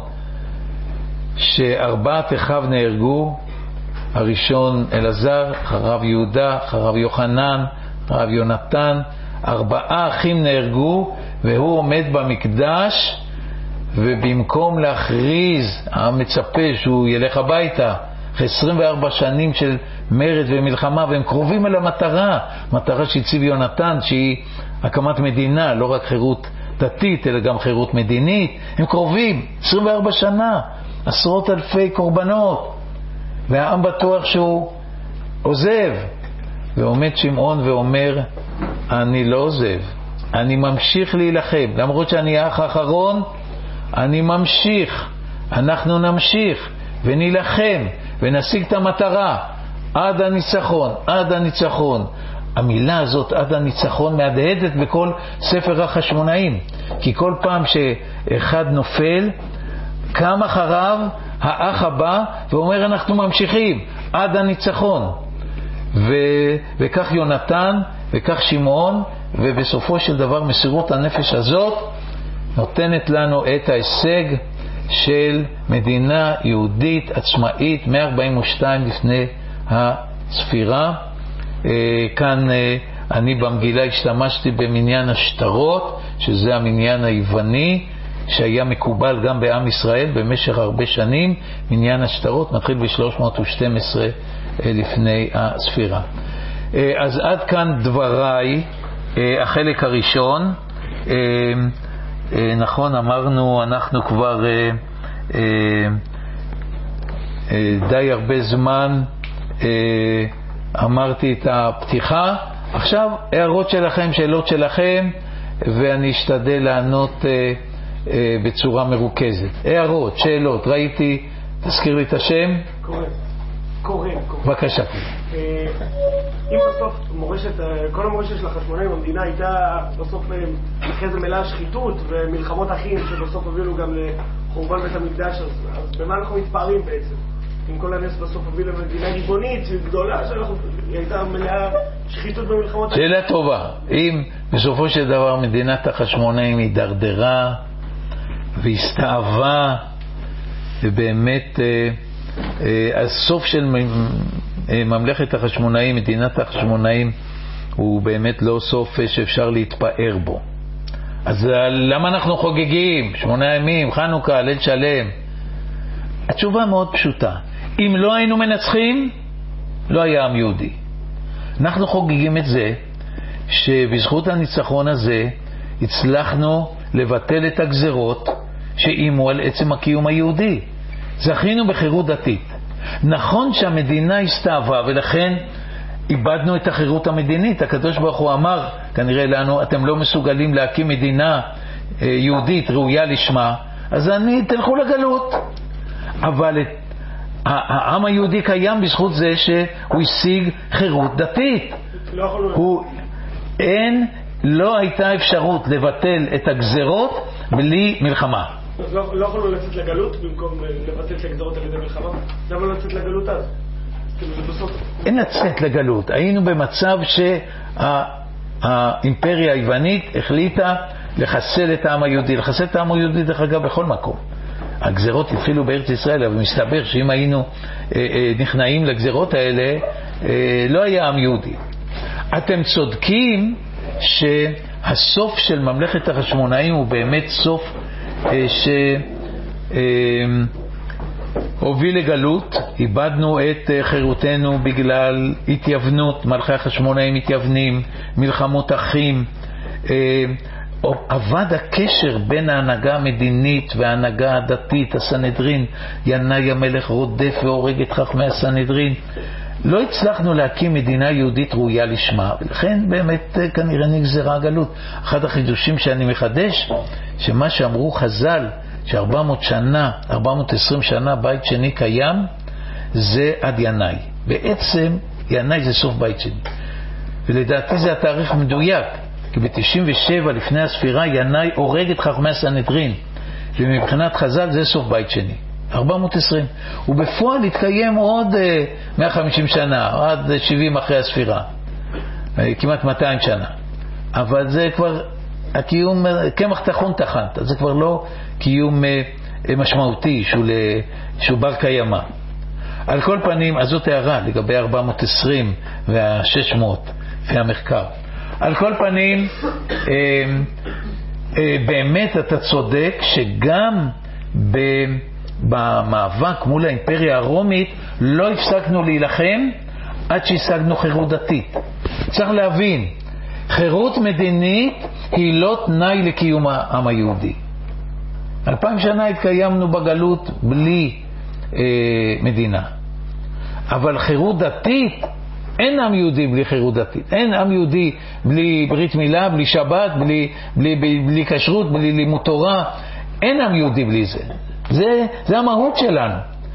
שארבעת אחיו נהרגו, הראשון אלעזר, אחריו יהודה, אחריו יוחנן, אחריו יונתן, ארבעה אחים נהרגו, והוא עומד במקדש, ובמקום להכריז, המצפה שהוא ילך הביתה אחרי עשרים וארבע שנים של מרד ומלחמה, והם קרובים אל המטרה, מטרה שהציב יונתן, שהיא הקמת מדינה, לא רק חירות דתית אלא גם חירות מדינית. הם קרובים, עשרים וארבע שנה, עשרות אלפי קורבנות, והעם בטוח שהוא עוזב. ועומד שמעון ואומר, אני לא עוזב, אני ממשיך להילחם, למרות שאני האח האחרון, אני ממשיך, אנחנו נמשיך ונילחם ונשיג את המטרה עד הניצחון, עד הניצחון. המילה הזאת עד הניצחון מהדהדת בכל ספר החשמונאים, כי כל פעם שאחד נופל קם אחריו האח הבא ואומר אנחנו ממשיכים עד הניצחון. ו... וכך יונתן וכך שמעון, ובסופו של דבר מסירות הנפש הזאת נותנת לנו את ההישג של מדינה יהודית עצמאית מאה ארבעים ושתיים לפני הספירה. כאן אני במגילה השתמשתי במניין השטרות, שזה המניין היווני שהיה מקובל גם בעם ישראל במשך הרבה שנים. מניין השטרות מתחיל ב-שלוש מאות ושתים עשרה לפני הספירה. אז עד כאן דבריי, החלק הראשון. נכון, אמרנו אנחנו כבר די הרבה זמן אמרתי את הפתיחה. עכשיו הערות שלכם, שאלות שלכם, ואני אשתדל לענות בצורה מרוכזת. הערות, שאלות, ראיתי, תזכיר לי את השם. קורן. קורן. בבקשה. אם בסוף מורשת, כל המורשת של החשמונאים במדינה הייתה בסוף אחרי זה מלאה שחיתות ומלחמות אחים שבסוף הובילו גם לחורבן בית המקדש, אז במה אנחנו מתפארים בעצם? אם כל הנס בסוף הוביל למדינה ריבונית גדולה, שהיא הייתה מלאה שחיתות במלחמות. שאלה טובה. אם בסופו של דבר מדינת החשמונאים היא דרדרה והסתאבה, ובאמת אה, אה, הסוף של ממלכת החשמונאים, מדינת החשמונאים, הוא באמת לא סוף שאפשר להתפאר בו. אז למה אנחנו חוגגים? שמונה ימים, חנוכה, ליל שלם. התשובה מאוד פשוטה. אם לא היינו מנצחים, לא היה עם יהודי. אנחנו חוגגים את זה שבזכות הניצחון הזה הצלחנו לבטל את הגזרות שאימו על עצם הקיום היהודי. זכינו בחירות דתית. נכון שהמדינה הסתאבה ולכן איבדנו את החירות המדינית. הקדוש ברוך הוא אמר כנראה לנו, אתם לא מסוגלים להקים מדינה יהודית ראויה לשמה, אז אני תלכו לגלות. אבל העם היהודי קיים בזכות זה שהוא השיג חירות דתית. הוא, אין, לא הייתה אפשרות לבטל את הגזרות בלי מלחמה. אז לא, לא יכולנו לצאת לגלות במקום לבטל את הגזרות על ידי מלחמה? למה לא לצאת לגלות אז? אין לצאת לגלות. היינו במצב שהאימפריה היוונית החליטה לחסל את העם היהודי. לחסל את העם היהודי דרך אגב בכל מקום. הגזרות התחילו בארץ ישראל, אבל מסתבר שאם היינו אה, אה, נכנעים לגזרות האלה, אה, לא היה עם יהודי. אתם צודקים שהסוף של ממלכת החשמונאים הוא באמת סוף אה, ש... אה, הוביל לגלות. איבדנו את חירותנו בגלל התייוונות, מלכי החשמונאים מתייוונים, מלחמות אחים. עבד הקשר בין ההנהגה המדינית וההנהגה הדתית, הסנהדרין. ינאי המלך רודף והורג את חכמי הסנהדרין. לא הצלחנו להקים מדינה יהודית ראויה לשמה, ולכן באמת כנראה נגזרה הגלות. אחד החידושים שאני מחדש, שמה שאמרו חז"ל ש-ארבע מאות שנה, ארבע מאות ועשרים שנה בית שני קיים, זה עד ינאי. בעצם ינאי זה סוף בית שני. ולדעתי זה התאריך מדויק, כי ב-תשעים ושבע לפני הספירה ינאי הורג את חכמי הסנהדרין, ומבחינת חז"ל זה סוף בית שני. ארבע מאות ועשרים. ובפועל התקיים עוד uh, מאה וחמישים שנה, עד שבעים אחרי הספירה. Uh, כמעט מאתיים שנה. אבל זה כבר הקיום, כמח תחון תחנת, זה כבר לא קיום uh, משמעותי שהוא, ל, שהוא בר קיימה. על כל פנים, אז זאת הערה לגבי ארבע מאות ועשרים וה-שש מאות והמחקר. על כל פנים, uh, uh, באמת אתה צודק שגם ב... במאבק מול האימפריה הרומית לא הפסקנו להילחם עד שהשגנו חירות דתית. צריך להבין, חירות מדינית היא לא תנאי לקיום העם היהודי. אלפיים שנה התקיימנו בגלות בלי אה, מדינה. אבל חירות דתית, אין עם יהודי בלי חירות דתית. אין עם יהודי בלי ברית מילה, בלי שבת, בלי, בלי, בלי, בלי כשרות, בלי לימוד תורה. אין עם יהודי בלי זה. זה, זה המהות שלנו.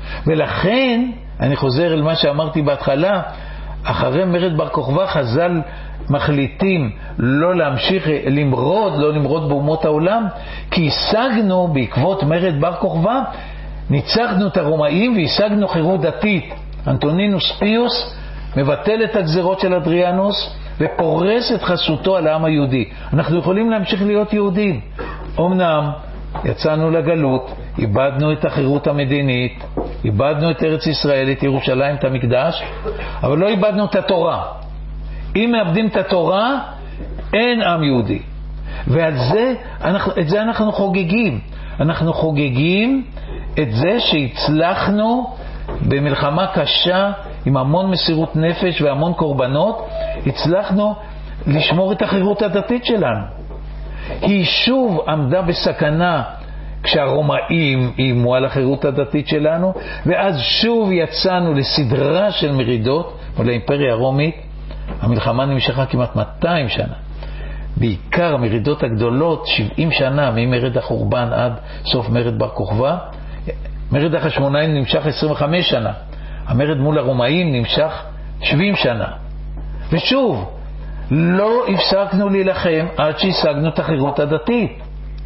ולכן, אני חוזר אל מה שאמרתי בהתחלה, אחרי מרד בר כוכבא חז"ל מחליטים לא להמשיך למרוד, לא למרוד באומות העולם, כי השגנו בעקבות מרד בר כוכבא, ניצחנו את הרומאים והשגנו חירות דתית. אנטונינוס פיוס מבטל את הגזרות של אדריאנוס ופורס את חסותו על העם היהודי. אנחנו יכולים להמשיך להיות יהודים. אמנם יצאנו לגלות, איבדנו את החירות המדינית, איבדנו את ארץ ישראל, את ירושלים, את המקדש, אבל לא איבדנו את התורה. אם מאבדים את התורה, אין עם יהודי. ועל זה, את זה אנחנו חוגגים. אנחנו חוגגים את זה שהצלחנו במלחמה קשה, עם המון מסירות נפש והמון קורבנות, הצלחנו לשמור את החירות הדתית שלנו. היא שוב עמדה בסכנה כשהרומאים אימו על החירות הדתית שלנו, ואז שוב יצאנו לסדרה של מרידות מול האימפריה הרומית. המלחמה נמשכה כמעט מאתיים שנה. בעיקר המרידות הגדולות, שבעים שנה, ממרד החורבן עד סוף מרד בר כוכבא. מרד החשמונאים נמשך עשרים וחמש שנה. המרד מול הרומאים נמשך שבעים שנה. ושוב, לא הפסקנו להילחם עד שהשגנו את החירות הדתית.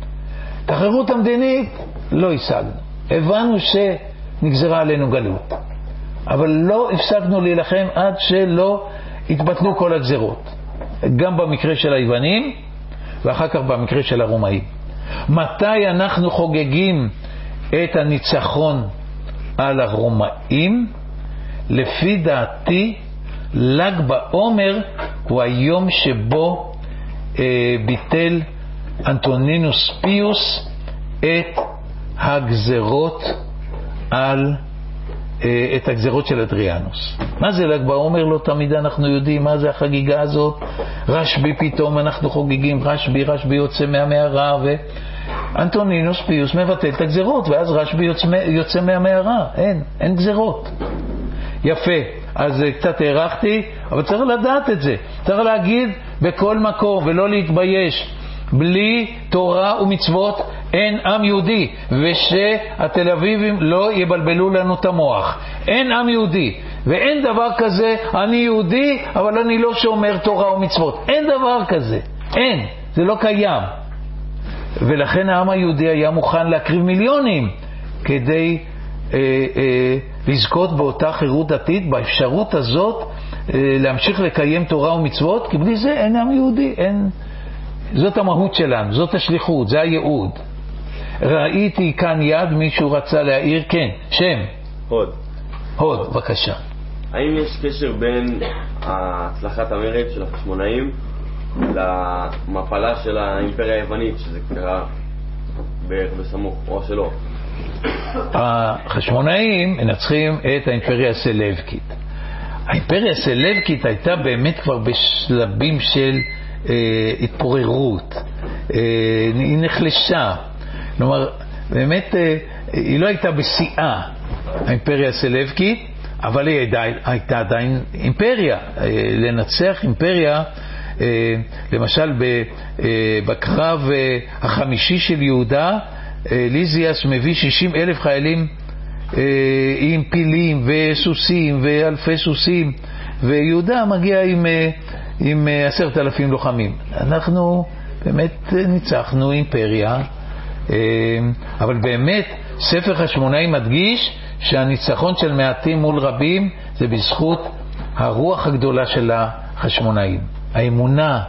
את החירות המדינית לא השגנו. הבנו שנגזרה עלינו גלות. אבל לא הפסקנו להילחם עד שלא התבטלו כל הגזרות. גם במקרה של היוונים, ואחר כך במקרה של הרומאים. מתי אנחנו חוגגים את הניצחון על הרומאים? לפי דעתי, ל"ג בעומר הוא היום שבו אה, ביטל אנטונינוס פיוס את הגזרות על אה, את הגזרות של אדריאנוס. מה זה ל"ג בעומר? לא תמיד אנחנו יודעים מה זה החגיגה הזאת. רשב"י פתאום אנחנו חוגגים, רשב"י, רשב"י יוצא מהמערה, ואנטונינוס פיוס מבטל את הגזרות, ואז רשב"י יוצא, יוצא מהמערה. אין, אין גזרות. יפה, אז קצת הערכתי, אבל צריך לדעת את זה. צריך להגיד בכל מקום ולא להתבייש. בלי תורה ומצוות אין עם יהודי, ושהתל אביבים לא יבלבלו לנו את המוח. אין עם יהודי, ואין דבר כזה אני יהודי אבל אני לא שומר תורה ומצוות. אין דבר כזה, אין, זה לא קיים. ולכן העם היהודי היה מוכן להקריב מיליונים כדי אה, אה, לזכות באותה חירות דתית, באפשרות הזאת אה, להמשיך לקיים תורה ומצוות, כי בלי זה אין עם יהודי, אין. זאת המהות שלנו, זאת השליחות, זה הייעוד. ראיתי כאן יד, מישהו רצה להעיר, כן, שם. הוד. הוד, בבקשה. האם יש קשר בין הצלחת המרד של החשמונאים למפלה של האימפריה היוונית, שזה קרה בערך בסמוך, או שלא? החשמונאים מנצחים את האימפריה הסלבקית. האימפריה הסלבקית הייתה באמת כבר בשלבים של אה, התפוררות. אה, היא נחלשה. כלומר, באמת אה, היא לא הייתה בשיאה, האימפריה הסלבקית, אבל היא הייתה, הייתה עדיין אימפריה. אה, לנצח אימפריה, אה, למשל בקרב אה, החמישי של יהודה, ליזיאס מביא שישים אלף חיילים אה, עם פילים וסוסים ואלפי סוסים, ויהודה מגיע עם, אה, עם עשרת אלפים לוחמים. אנחנו באמת ניצחנו אימפריה, אה, אבל באמת ספר חשמונאים מדגיש שהניצחון של מעטים מול רבים זה בזכות הרוח הגדולה של החשמונאים, האמונה.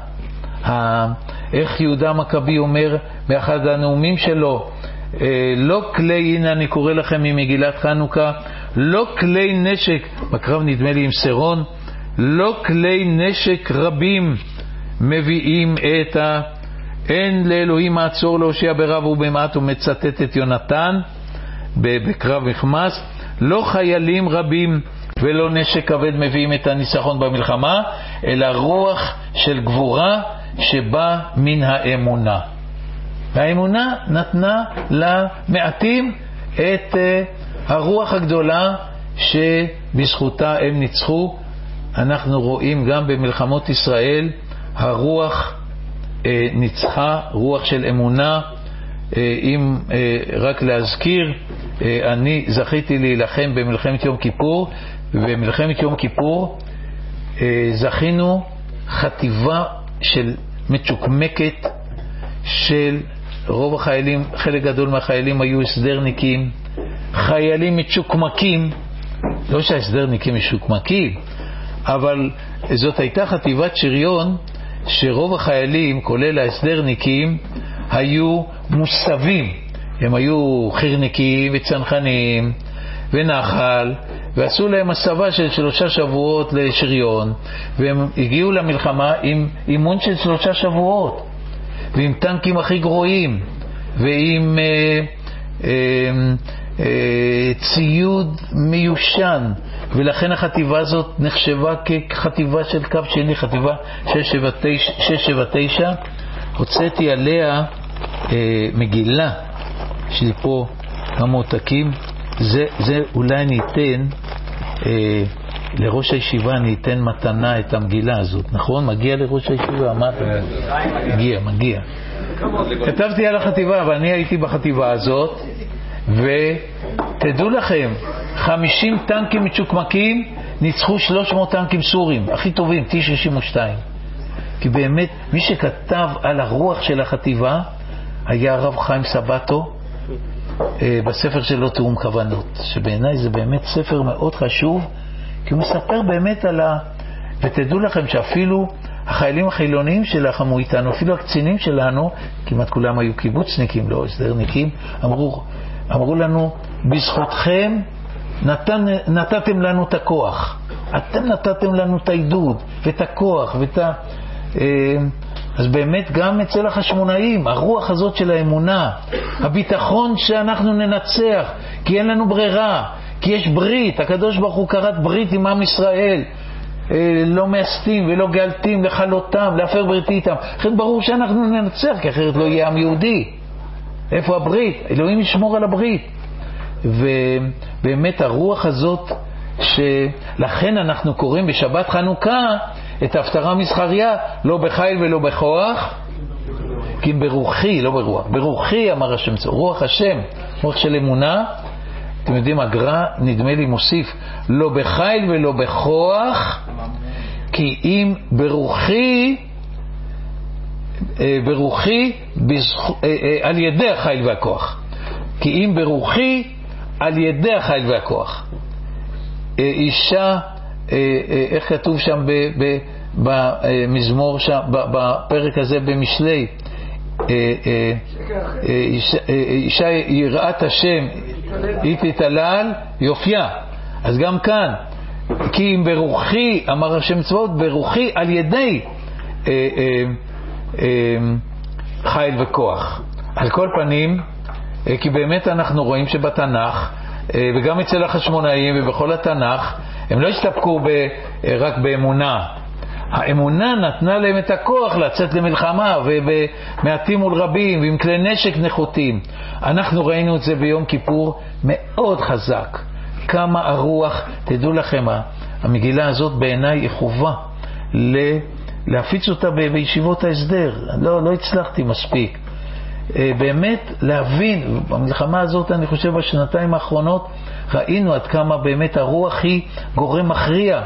איך יהודה מכבי אומר באחד הנאומים שלו, לא כלי, הנה אני קורא לכם ממגילת חנוכה, לא כלי נשק, בקרב נדמה לי עם סרון, לא כלי נשק רבים מביאים את ה... אין לאלוהים מעצור להושיע ברב ובמעט, הוא מצטט את יונתן בקרב מחמס, לא חיילים רבים ולא נשק כבד מביאים את הניצחון במלחמה, אלא רוח של גבורה שבא מן האמונה. והאמונה נתנה למעטים את הרוח הגדולה שבזכותה הם ניצחו. אנחנו רואים גם במלחמות ישראל הרוח ניצחה, רוח של אמונה. אם רק להזכיר, אני זכיתי להילחם במלחמת יום כיפור, ובמלחמת יום כיפור זכינו חטיבה של מצ'וקמקת של רוב החיילים, חלק גדול מהחיילים היו הסדרניקים, חיילים מצ'וקמקים, לא שההסדרניקים משוקמקים, אבל זאת הייתה חטיבת שריון שרוב החיילים, כולל ההסדרניקים, היו מוסבים. הם היו חירניקים וצנחנים ונחל, ועשו להם הסבה של שלושה שבועות לשריון, והם הגיעו למלחמה עם אימון של שלושה שבועות, ועם טנקים הכי גרועים, ועם אה, אה, אה, ציוד מיושן, ולכן החטיבה הזאת נחשבה כחטיבה של קו שני, חטיבה שש שבע תשע. הוצאתי עליה אה, מגילה, שלי פה המותקים, זה, זה אולי ניתן אה, לראש הישיבה, ניתן מתנה את המגילה הזאת, נכון? מגיע לראש הישיבה, מה? מגיע, מגיע. כתבתי על החטיבה, אבל אני הייתי בחטיבה הזאת, ותדעו לכם, חמישים טנקים מצ'וקמקים ניצחו שלוש מאות טנקים סורים, הכי טובים, טי שישים ושתיים. כי באמת מי שכתב על הרוח של החטיבה היה הרב חיים סבתו, בספר שלו תאום כוונות, שבעיניי זה באמת ספר מאוד חשוב, כי הוא מספר באמת על ה... ותדעו לכם שאפילו החיילים החילוניים שלחמו איתנו, אפילו הקצינים שלנו, כמעט כולם היו קיבוצניקים, לא הסדרניקים, אמרו, אמרו לנו, בזכותכם נתן, נתתם לנו את הכוח. אתם נתתם לנו את העידוד ואת הכוח ואת ה... אז באמת גם אצל החשמונאים, הרוח הזאת של האמונה, הביטחון שאנחנו ננצח, כי אין לנו ברירה, כי יש ברית, הקדוש ברוך הוא קראת ברית עם עם ישראל, לא מאסתים ולא גאלתים לחלותם, להפר בריתי איתם. לכן ברור שאנחנו ננצח, כי אחרת לא יהיה עם יהודי. איפה הברית? אלוהים ישמור על הברית. ובאמת הרוח הזאת, שלכן אנחנו קוראים בשבת חנוכה את ההפטרה מזכריה, לא בחיל ולא בכוח, כי ברוחי, לא ברוח, ברוחי אמר השם, רוח השם, רוח של אמונה. אתם יודעים, הגר"א נדמה לי מוסיף, לא בחיל ולא בכוח, כי אם ברוחי, ברוחי על ידי החיל והכוח, כי אם ברוחי על ידי החיל והכוח. אישה, איך כתוב שם במזמור, בפרק הזה במשלי, אישה יראת השם היא תתעלל יופייה. אז גם כאן, כי אם ברוחי, אמר השם צבאות, ברוחי על ידי אה, אה, אה, חיל וכוח. על כל פנים, אה, כי באמת אנחנו רואים שבתנ"ך, אה, וגם אצל החשמונאים ובכל התנ"ך, הם לא הסתפקו ב, אה, רק באמונה. האמונה נתנה להם את הכוח לצאת למלחמה, ומעטים מול רבים, ועם כלי נשק נחותים. אנחנו ראינו את זה ביום כיפור מאוד חזק. כמה הרוח, תדעו לכם, המגילה הזאת בעיניי היא חובה להפיץ אותה בישיבות ההסדר. לא, לא הצלחתי מספיק. באמת להבין, במלחמה הזאת אני חושב בשנתיים האחרונות ראינו עד כמה באמת הרוח היא גורם מכריע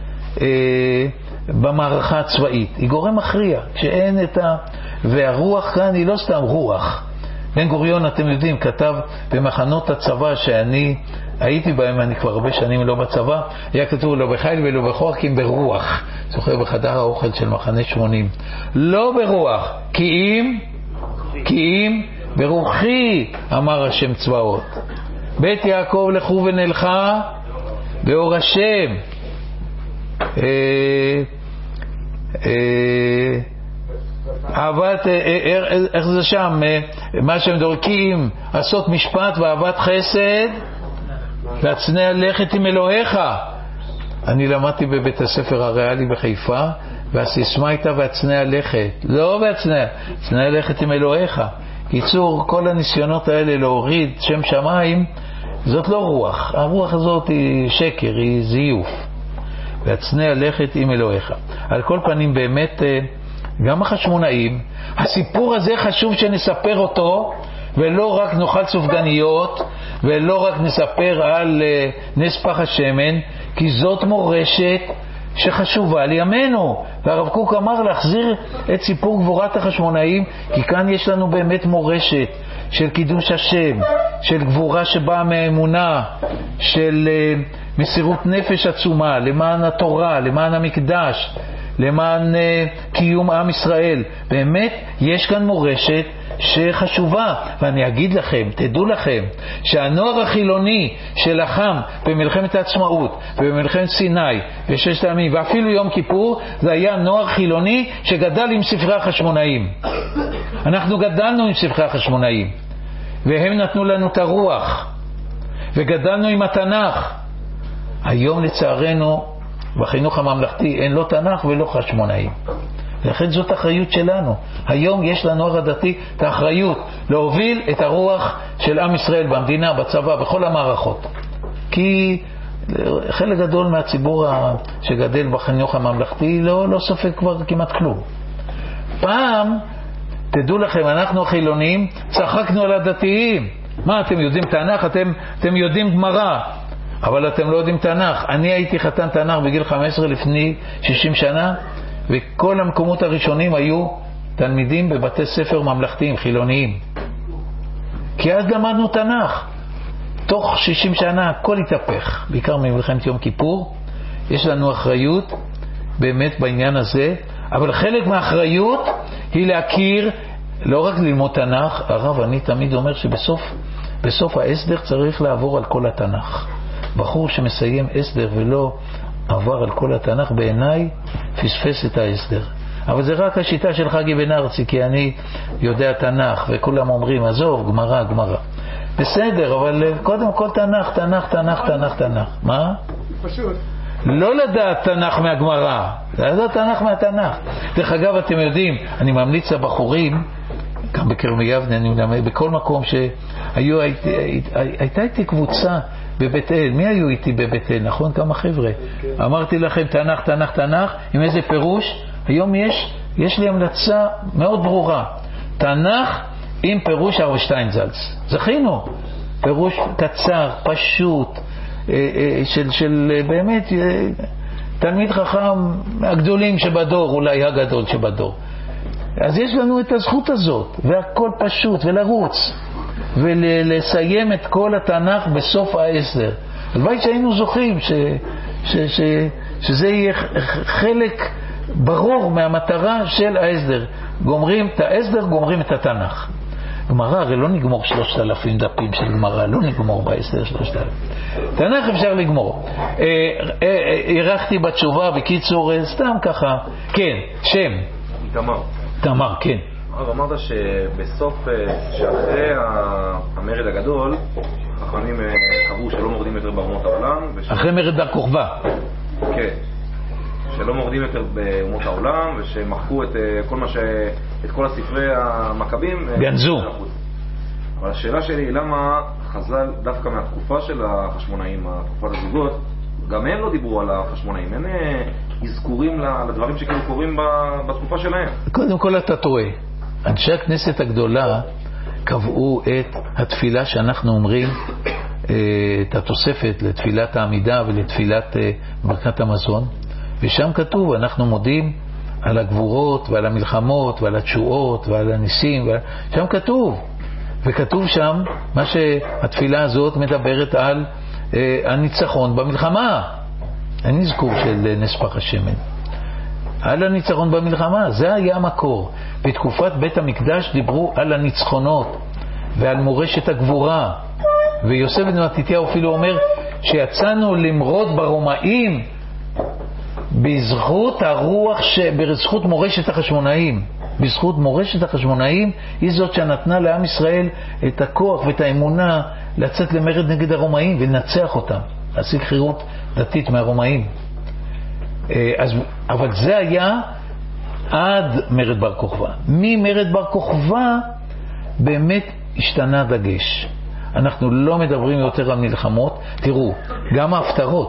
במערכה הצבאית. היא גורם מכריע, כשאין את ה... והרוח כאן היא לא סתם רוח. בן גוריון, אתם יודעים, כתב במחנות הצבא שאני הייתי בהם, אני כבר הרבה שנים לא בצבא, היה כתוב לא בחיל ולא בכוח, כי אם ברוח. זוכר בחדר האוכל של מחנה שמונים. לא ברוח, כי אם, כי אם ברוחי, אמר השם צבאות. בית יעקב לכו ונלכה באור השם. אהבת, איך זה שם, מה שהם דורקים, עשות משפט ואהבת חסד והצנע לכת עם אלוהיך. אני למדתי בבית הספר הריאלי בחיפה, והסיסמה הייתה והצנע לכת, לא והצנע, הצנע לכת עם אלוהיך. קיצור, כל הניסיונות האלה להוריד שם שמיים, זאת לא רוח. הרוח הזאת היא שקר, היא זיוף. והצנע לכת עם אלוהיך. על כל פנים באמת, גם החשמונאים, הסיפור הזה חשוב שנספר אותו, ולא רק נאכל סופגניות, ולא רק נספר על נס פח השמן, כי זאת מורשת שחשובה לימינו. והרב קוק אמר להחזיר את סיפור גבורת החשמונאים, כי כאן יש לנו באמת מורשת של קידוש השם, של גבורה שבאה מהאמונה, של מסירות נפש עצומה למען התורה, למען המקדש, למען uh, קיום עם ישראל. באמת יש כאן מורשת שחשובה. ואני אגיד לכם, תדעו לכם, שהנוער החילוני שלחם במלחמת העצמאות ובמלחמת סיני וששת הימים ואפילו יום כיפור, זה היה נוער חילוני שגדל עם ספרי החשמונאים. אנחנו גדלנו עם ספרי החשמונאים, והם נתנו לנו את הרוח, וגדלנו עם התנ"ך. היום לצערנו בחינוך הממלכתי אין לא תנ"ך ולא חשמונאים. לכן זאת אחריות שלנו. היום יש לנוער הדתי את האחריות להוביל את הרוח של עם ישראל במדינה, בצבא, בכל המערכות. כי חלק גדול מהציבור שגדל בחינוך הממלכתי לא, לא סופג כבר כמעט כלום. פעם, תדעו לכם, אנחנו החילונים צחקנו על הדתיים. מה, אתם יודעים תנ"ך? אתם, אתם יודעים גמרא, אבל אתם לא יודעים תנ"ך. אני הייתי חתן תנ"ך בגיל חמש עשרה לפני שישים שנה, וכל המקומות הראשונים היו תלמידים בבתי ספר ממלכתיים, חילוניים. כי אז למדנו תנ"ך. תוך שישים שנה הכל התהפך, בעיקר ממלחמת יום כיפור. יש לנו אחריות באמת בעניין הזה, אבל חלק מהאחריות היא להכיר, לא רק ללמוד תנ"ך. הרב, אני תמיד אומר שבסוף בסוף ההסדר צריך לעבור על כל התנ"ך. בחור שמסיים הסדר ולא עבר על כל התנ"ך, בעיניי פספס את ההסדר. אבל זה רק השיטה של חגי בן ארצי, כי אני יודע תנ"ך וכולם אומרים עזוב, גמרא, גמרא. בסדר, אבל קודם כל תנ"ך, תנ"ך, תנ"ך, תנ"ך, תנ"ך. מה? פשוט. לא לדעת תנ"ך מהגמרא, לדעת תנ"ך מהתנ"ך. דרך אגב, אתם יודעים, אני ממליץ לבחורים, גם בקרמי יבנה, אני מלמד, בכל מקום שהיו, הייתי, הייתה איתי קבוצה בבית אל. מי היו איתי בבית אל? נכון? כמה חבר'ה. אמרתי לכם תנ"ך, תנ"ך, תנ"ך, עם איזה פירוש? היום יש, יש לי המלצה מאוד ברורה. תנ"ך עם פירוש הרב שטיינזלץ. זכינו. פירוש קצר, פשוט, של, של באמת תלמיד חכם הגדולים שבדור, אולי הגדול שבדור. אז יש לנו את הזכות הזאת, והכל פשוט, ולרוץ ולסיים את כל התנ"ך בסוף ההסדר. הלוואי שהיינו זוכים ש, ש, ש, שזה יהיה חלק ברור מהמטרה של ההסדר. גומרים את ההסדר, גומרים את התנ"ך. גמרא, הרי לא נגמור שלושת אלפים דפים של גמרא, לא נגמור בהסדר שלושת אלפים. תנ"ך אפשר לגמור. ערכתי בתשובה, בקיצור, סתם ככה. כן, שם. תמר. תמר, כן. אמרת שבסוף, שאחרי המרד הגדול, חכמים קבעו שלא מורדים יותר באומות העולם. אחרי מרד בר כוכבא. כן. שלא מורדים יותר באומות העולם, ושמחקו את כל מה ש... את כל הספרי המכבים. גנזו. אבל השאלה שלי היא למה חז"ל דווקא מהתקופה של החשמונאים, התקופת הזוגות, גם הם לא דיברו על החשמונאים, אין אזכורים לדברים שכאילו קורים בתקופה שלהם. קודם כל אתה טועה. אנשי הכנסת הגדולה קבעו את התפילה שאנחנו אומרים, את התוספת לתפילת העמידה ולתפילת ברכת המזון, ושם כתוב, אנחנו מודים על הגבורות ועל המלחמות ועל התשועות ועל הניסים, שם כתוב, וכתוב שם מה שהתפילה הזאת מדברת על אה, הניצחון במלחמה. אין נזכור של נס פך השמן, על הניצחון במלחמה. זה היה המקור. בתקופת בית המקדש דיברו על הניצחונות ועל מורשת הגבורה, ויוסף בן מתתיהו אפילו אומר שיצאנו למרוד ברומאים בזכות הרוח, ש... בזכות מורשת החשמונאים. בזכות מורשת החשמונאים היא זאת שנתנה לעם ישראל את הכוח ואת האמונה לצאת למרד נגד הרומאים ולנצח אותם, להשיג חירות דתית מהרומאים. אז, אבל זה היה עד מרד בר כוכבא. ממרד בר כוכבא באמת השתנה דגש. אנחנו לא מדברים יותר על מלחמות. תראו, גם ההפטרות,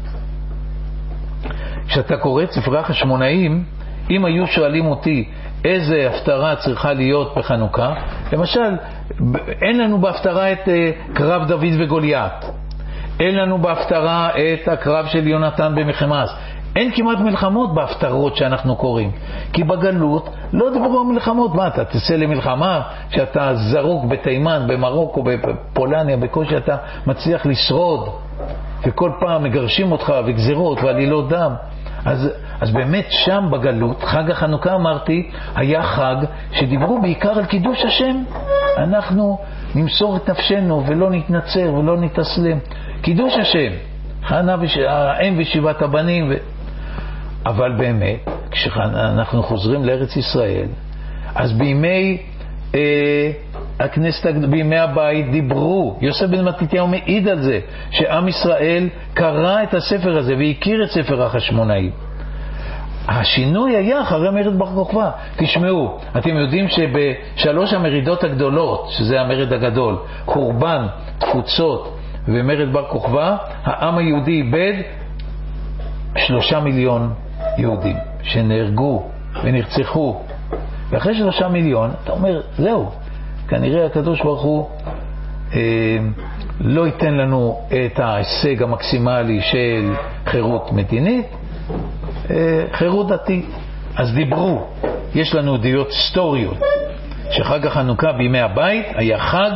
כשאתה קורא את ספרי החשמונאים, אם היו שואלים אותי איזה הפטרה צריכה להיות בחנוכה, למשל, אין לנו בהפטרה את קרב דוד וגוליית, אין לנו בהפטרה את הקרב של יונתן במחמס. אין כמעט מלחמות בהפטרות שאנחנו קוראים, כי בגלות לא דיברו על מלחמות. מה, אתה תצא למלחמה שאתה זרוק בתימן, במרוקו, בפולניה, בקושי אתה מצליח לשרוד, וכל פעם מגרשים אותך וגזירות ועלילות דם. אז, אז באמת שם בגלות, חג החנוכה אמרתי, היה חג שדיברו בעיקר על קידוש השם. אנחנו נמסור את נפשנו ולא נתנצר ולא נתאסלם. קידוש השם, חנה וש... האם ושבעת הבנים. ו... אבל באמת, כשאנחנו חוזרים לארץ ישראל, אז בימי אה, הכנסת, בימי הבית דיברו, יוסף בן מתתיהו מעיד על זה, שעם ישראל קרא את הספר הזה והכיר את ספר החשמונאים. השינוי היה אחרי מרד בר כוכבא. תשמעו, אתם יודעים שבשלוש המרידות הגדולות, שזה המרד הגדול, חורבן, תפוצות ומרד בר כוכבא, העם היהודי איבד שלושה מיליון יהודים שנהרגו ונרצחו. ואחרי שלושה מיליון, אתה אומר, זהו, כנראה הקדוש ברוך הוא אה, לא ייתן לנו את ההישג המקסימלי של חירות מדינית, אה, חירות דתית. אז דיברו, יש לנו עדויות היסטוריות, שחג החנוכה בימי הבית היה חג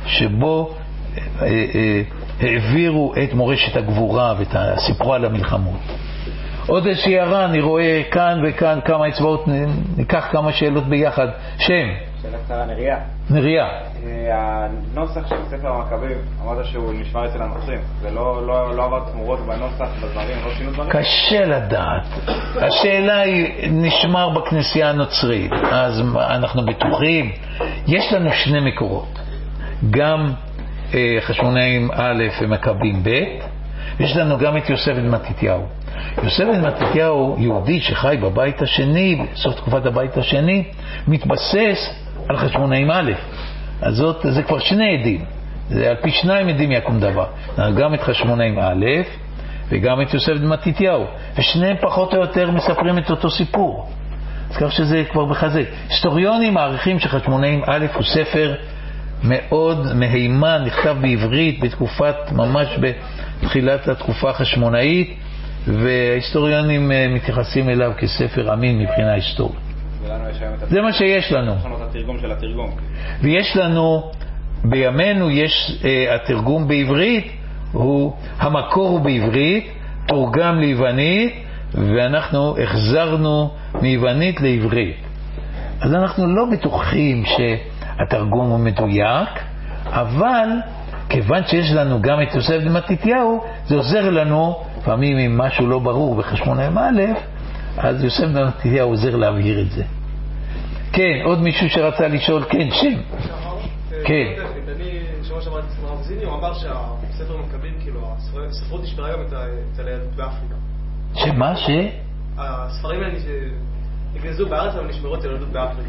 שבו אה, אה, העבירו את מורשת הגבורה ואת הסיפור על המלחמות. עוד איזושהי הערה, אני רואה כאן וכאן כמה אצבעות, ניקח כמה שאלות ביחד. שם. שאלה קצרה, נריה. נריה. הנוסח של ספר המכבים, אמרת שהוא נשמר אצל הנוצרים. זה לא, לא, לא עבר תמורות בנוסח, בדברים, לא שינו דברים? קשה לדעת. השאלה היא, נשמר בכנסייה הנוצרית, אז אנחנו בטוחים. יש לנו שני מקורות. גם אה, חשמונאים א' ומכבים ב', יש לנו גם את יוסף בן מתתיהו. יוסף בן מתתיהו, יהודי שחי בבית השני, בסוף תקופת הבית השני, מתבסס על חשמונאים א'. אז זאת, זה כבר שני עדים. זה על פי שניים עדים יקום דבר. גם את חשמונאים א' וגם את יוסף בן מתתיהו. ושניהם פחות או יותר מספרים את אותו סיפור. אז כך שזה כבר בחזה. היסטוריונים מעריכים שחשמונאים א' הוא ספר מאוד מהימן, נכתב בעברית בתקופת, ממש בתחילת התקופה החשמונאית, וההיסטוריונים מתייחסים אליו כספר אמין מבחינה היסטורית. זה מה שיש לנו. התרגום של התרגום. ויש לנו, בימינו יש uh, התרגום בעברית, הוא, המקור הוא בעברית, תורגם ליוונית, ואנחנו החזרנו מיוונית לעברית. אז אנחנו לא בטוחים שהתרגום הוא מדויק, אבל כיוון שיש לנו גם את יוסף בן מתתיהו, זה עוזר לנו, לפעמים אם משהו לא ברור בחשמונאים א', אז יוסף בן מתתיהו עוזר להבהיר את זה. כן, עוד מישהו שרצה לשאול, כן, שם. כן. אני שמע שמעתי את הרב זיני, הוא אמר שהספר מכבים, כאילו, הספרות נשמרה היום אצל היהדות באפריקה. שמה? ש? הספרים האלה נגנזו בארץ, אבל נשמרו אצל היהדות באפריקה.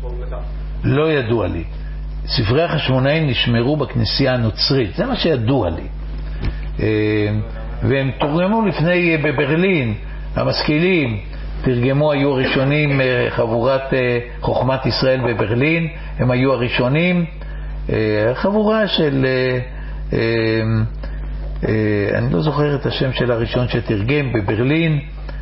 לא ידוע לי. ספרי החשמונאים נשמרו בכנסייה הנוצרית, זה מה שידוע לי. והם תורגמו לפני בברלין, המשכילים תרגמו, היו הראשונים, חבורת חוכמת ישראל בברלין, הם היו הראשונים, חבורה של, אני לא זוכר את השם של הראשון שתרגם בברלין,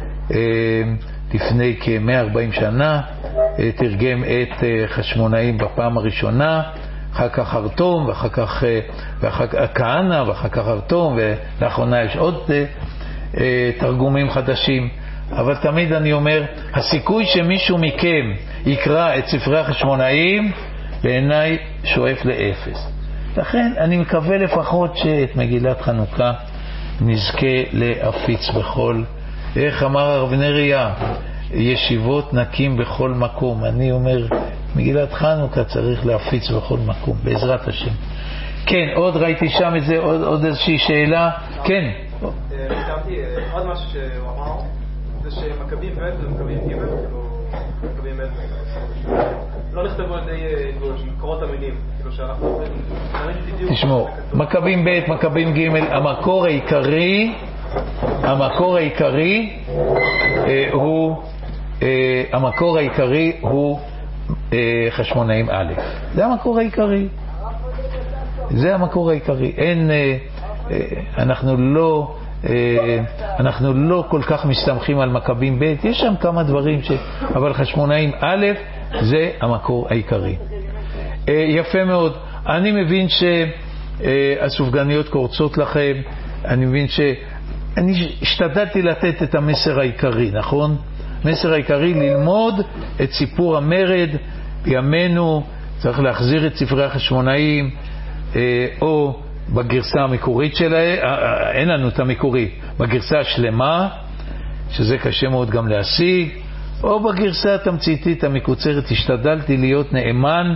לפני כ-מאה וארבעים שנה, תרגם את חשמונאים בפעם הראשונה, אחר כך הרטום, ואחר כך, ואחר כך כהנא, ואחר כך הרטום, ולאחרונה יש עוד תרגומים חדשים. אבל תמיד אני אומר, הסיכוי שמישהו מכם יקרא את ספרי החשמונאים, בעיניי שואף לאפס. לכן אני מקווה לפחות שאת מגילת חנוכה נזכה להפיץ בכל, איך אמר הרב נריה, ישיבות נקים בכל מקום. אני אומר, מגילת חנוכה צריך להפיץ בכל מקום, בעזרת השם. כן, עוד ראיתי שם איזה, עוד, עוד איזושהי שאלה. כן. נזכרתי, עוד משהו שהוא אמר, זה שמכבים ב' ומכבים ג' מכבים ב' לא נכתבו על ידי מקורות המינים, כאילו שאנחנו תשמעו, מכבים ב', מכבים ג', המקור העיקרי, המקור העיקרי הוא, המקור העיקרי הוא חשמונאים א'. זה המקור העיקרי. זה המקור העיקרי. אין, אנחנו לא, אנחנו לא כל כך מסתמכים על מכבים ב', יש שם כמה דברים ש... אבל חשמונאים א' זה המקור העיקרי. יפה מאוד. אני מבין שהסופגניות קורצות לכם, אני מבין ש... אני השתדלתי לתת את המסר העיקרי, נכון? המסר העיקרי ללמוד את סיפור המרד בימינו, צריך להחזיר את ספרי החשמונאים, או בגרסה המקורית שלהם, אין לנו את המקורית, בגרסה השלמה, שזה קשה מאוד גם להשיג, או בגרסה התמציתית המקוצרת. השתדלתי להיות נאמן,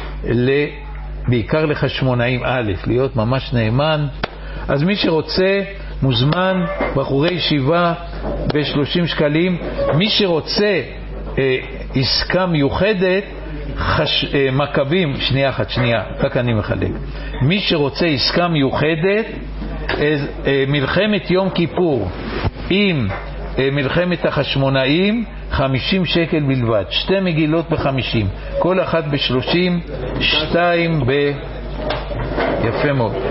בעיקר לחשמונאים א', להיות ממש נאמן. אז מי שרוצה מוזמן, בחורי ישיבה ב-שלושים שקלים. מי שרוצה אה, עסקה מיוחדת, חש... אה, מכבים, שנייה אחת, שנייה, רק אני מחלק. מי שרוצה עסקה מיוחדת, אה, אה, מלחמת יום כיפור עם אה, מלחמת החשמונאים, חמישים שקל בלבד. שתי מגילות בחמישים, כל אחת בשלושים, שתיים ב... יפה מאוד.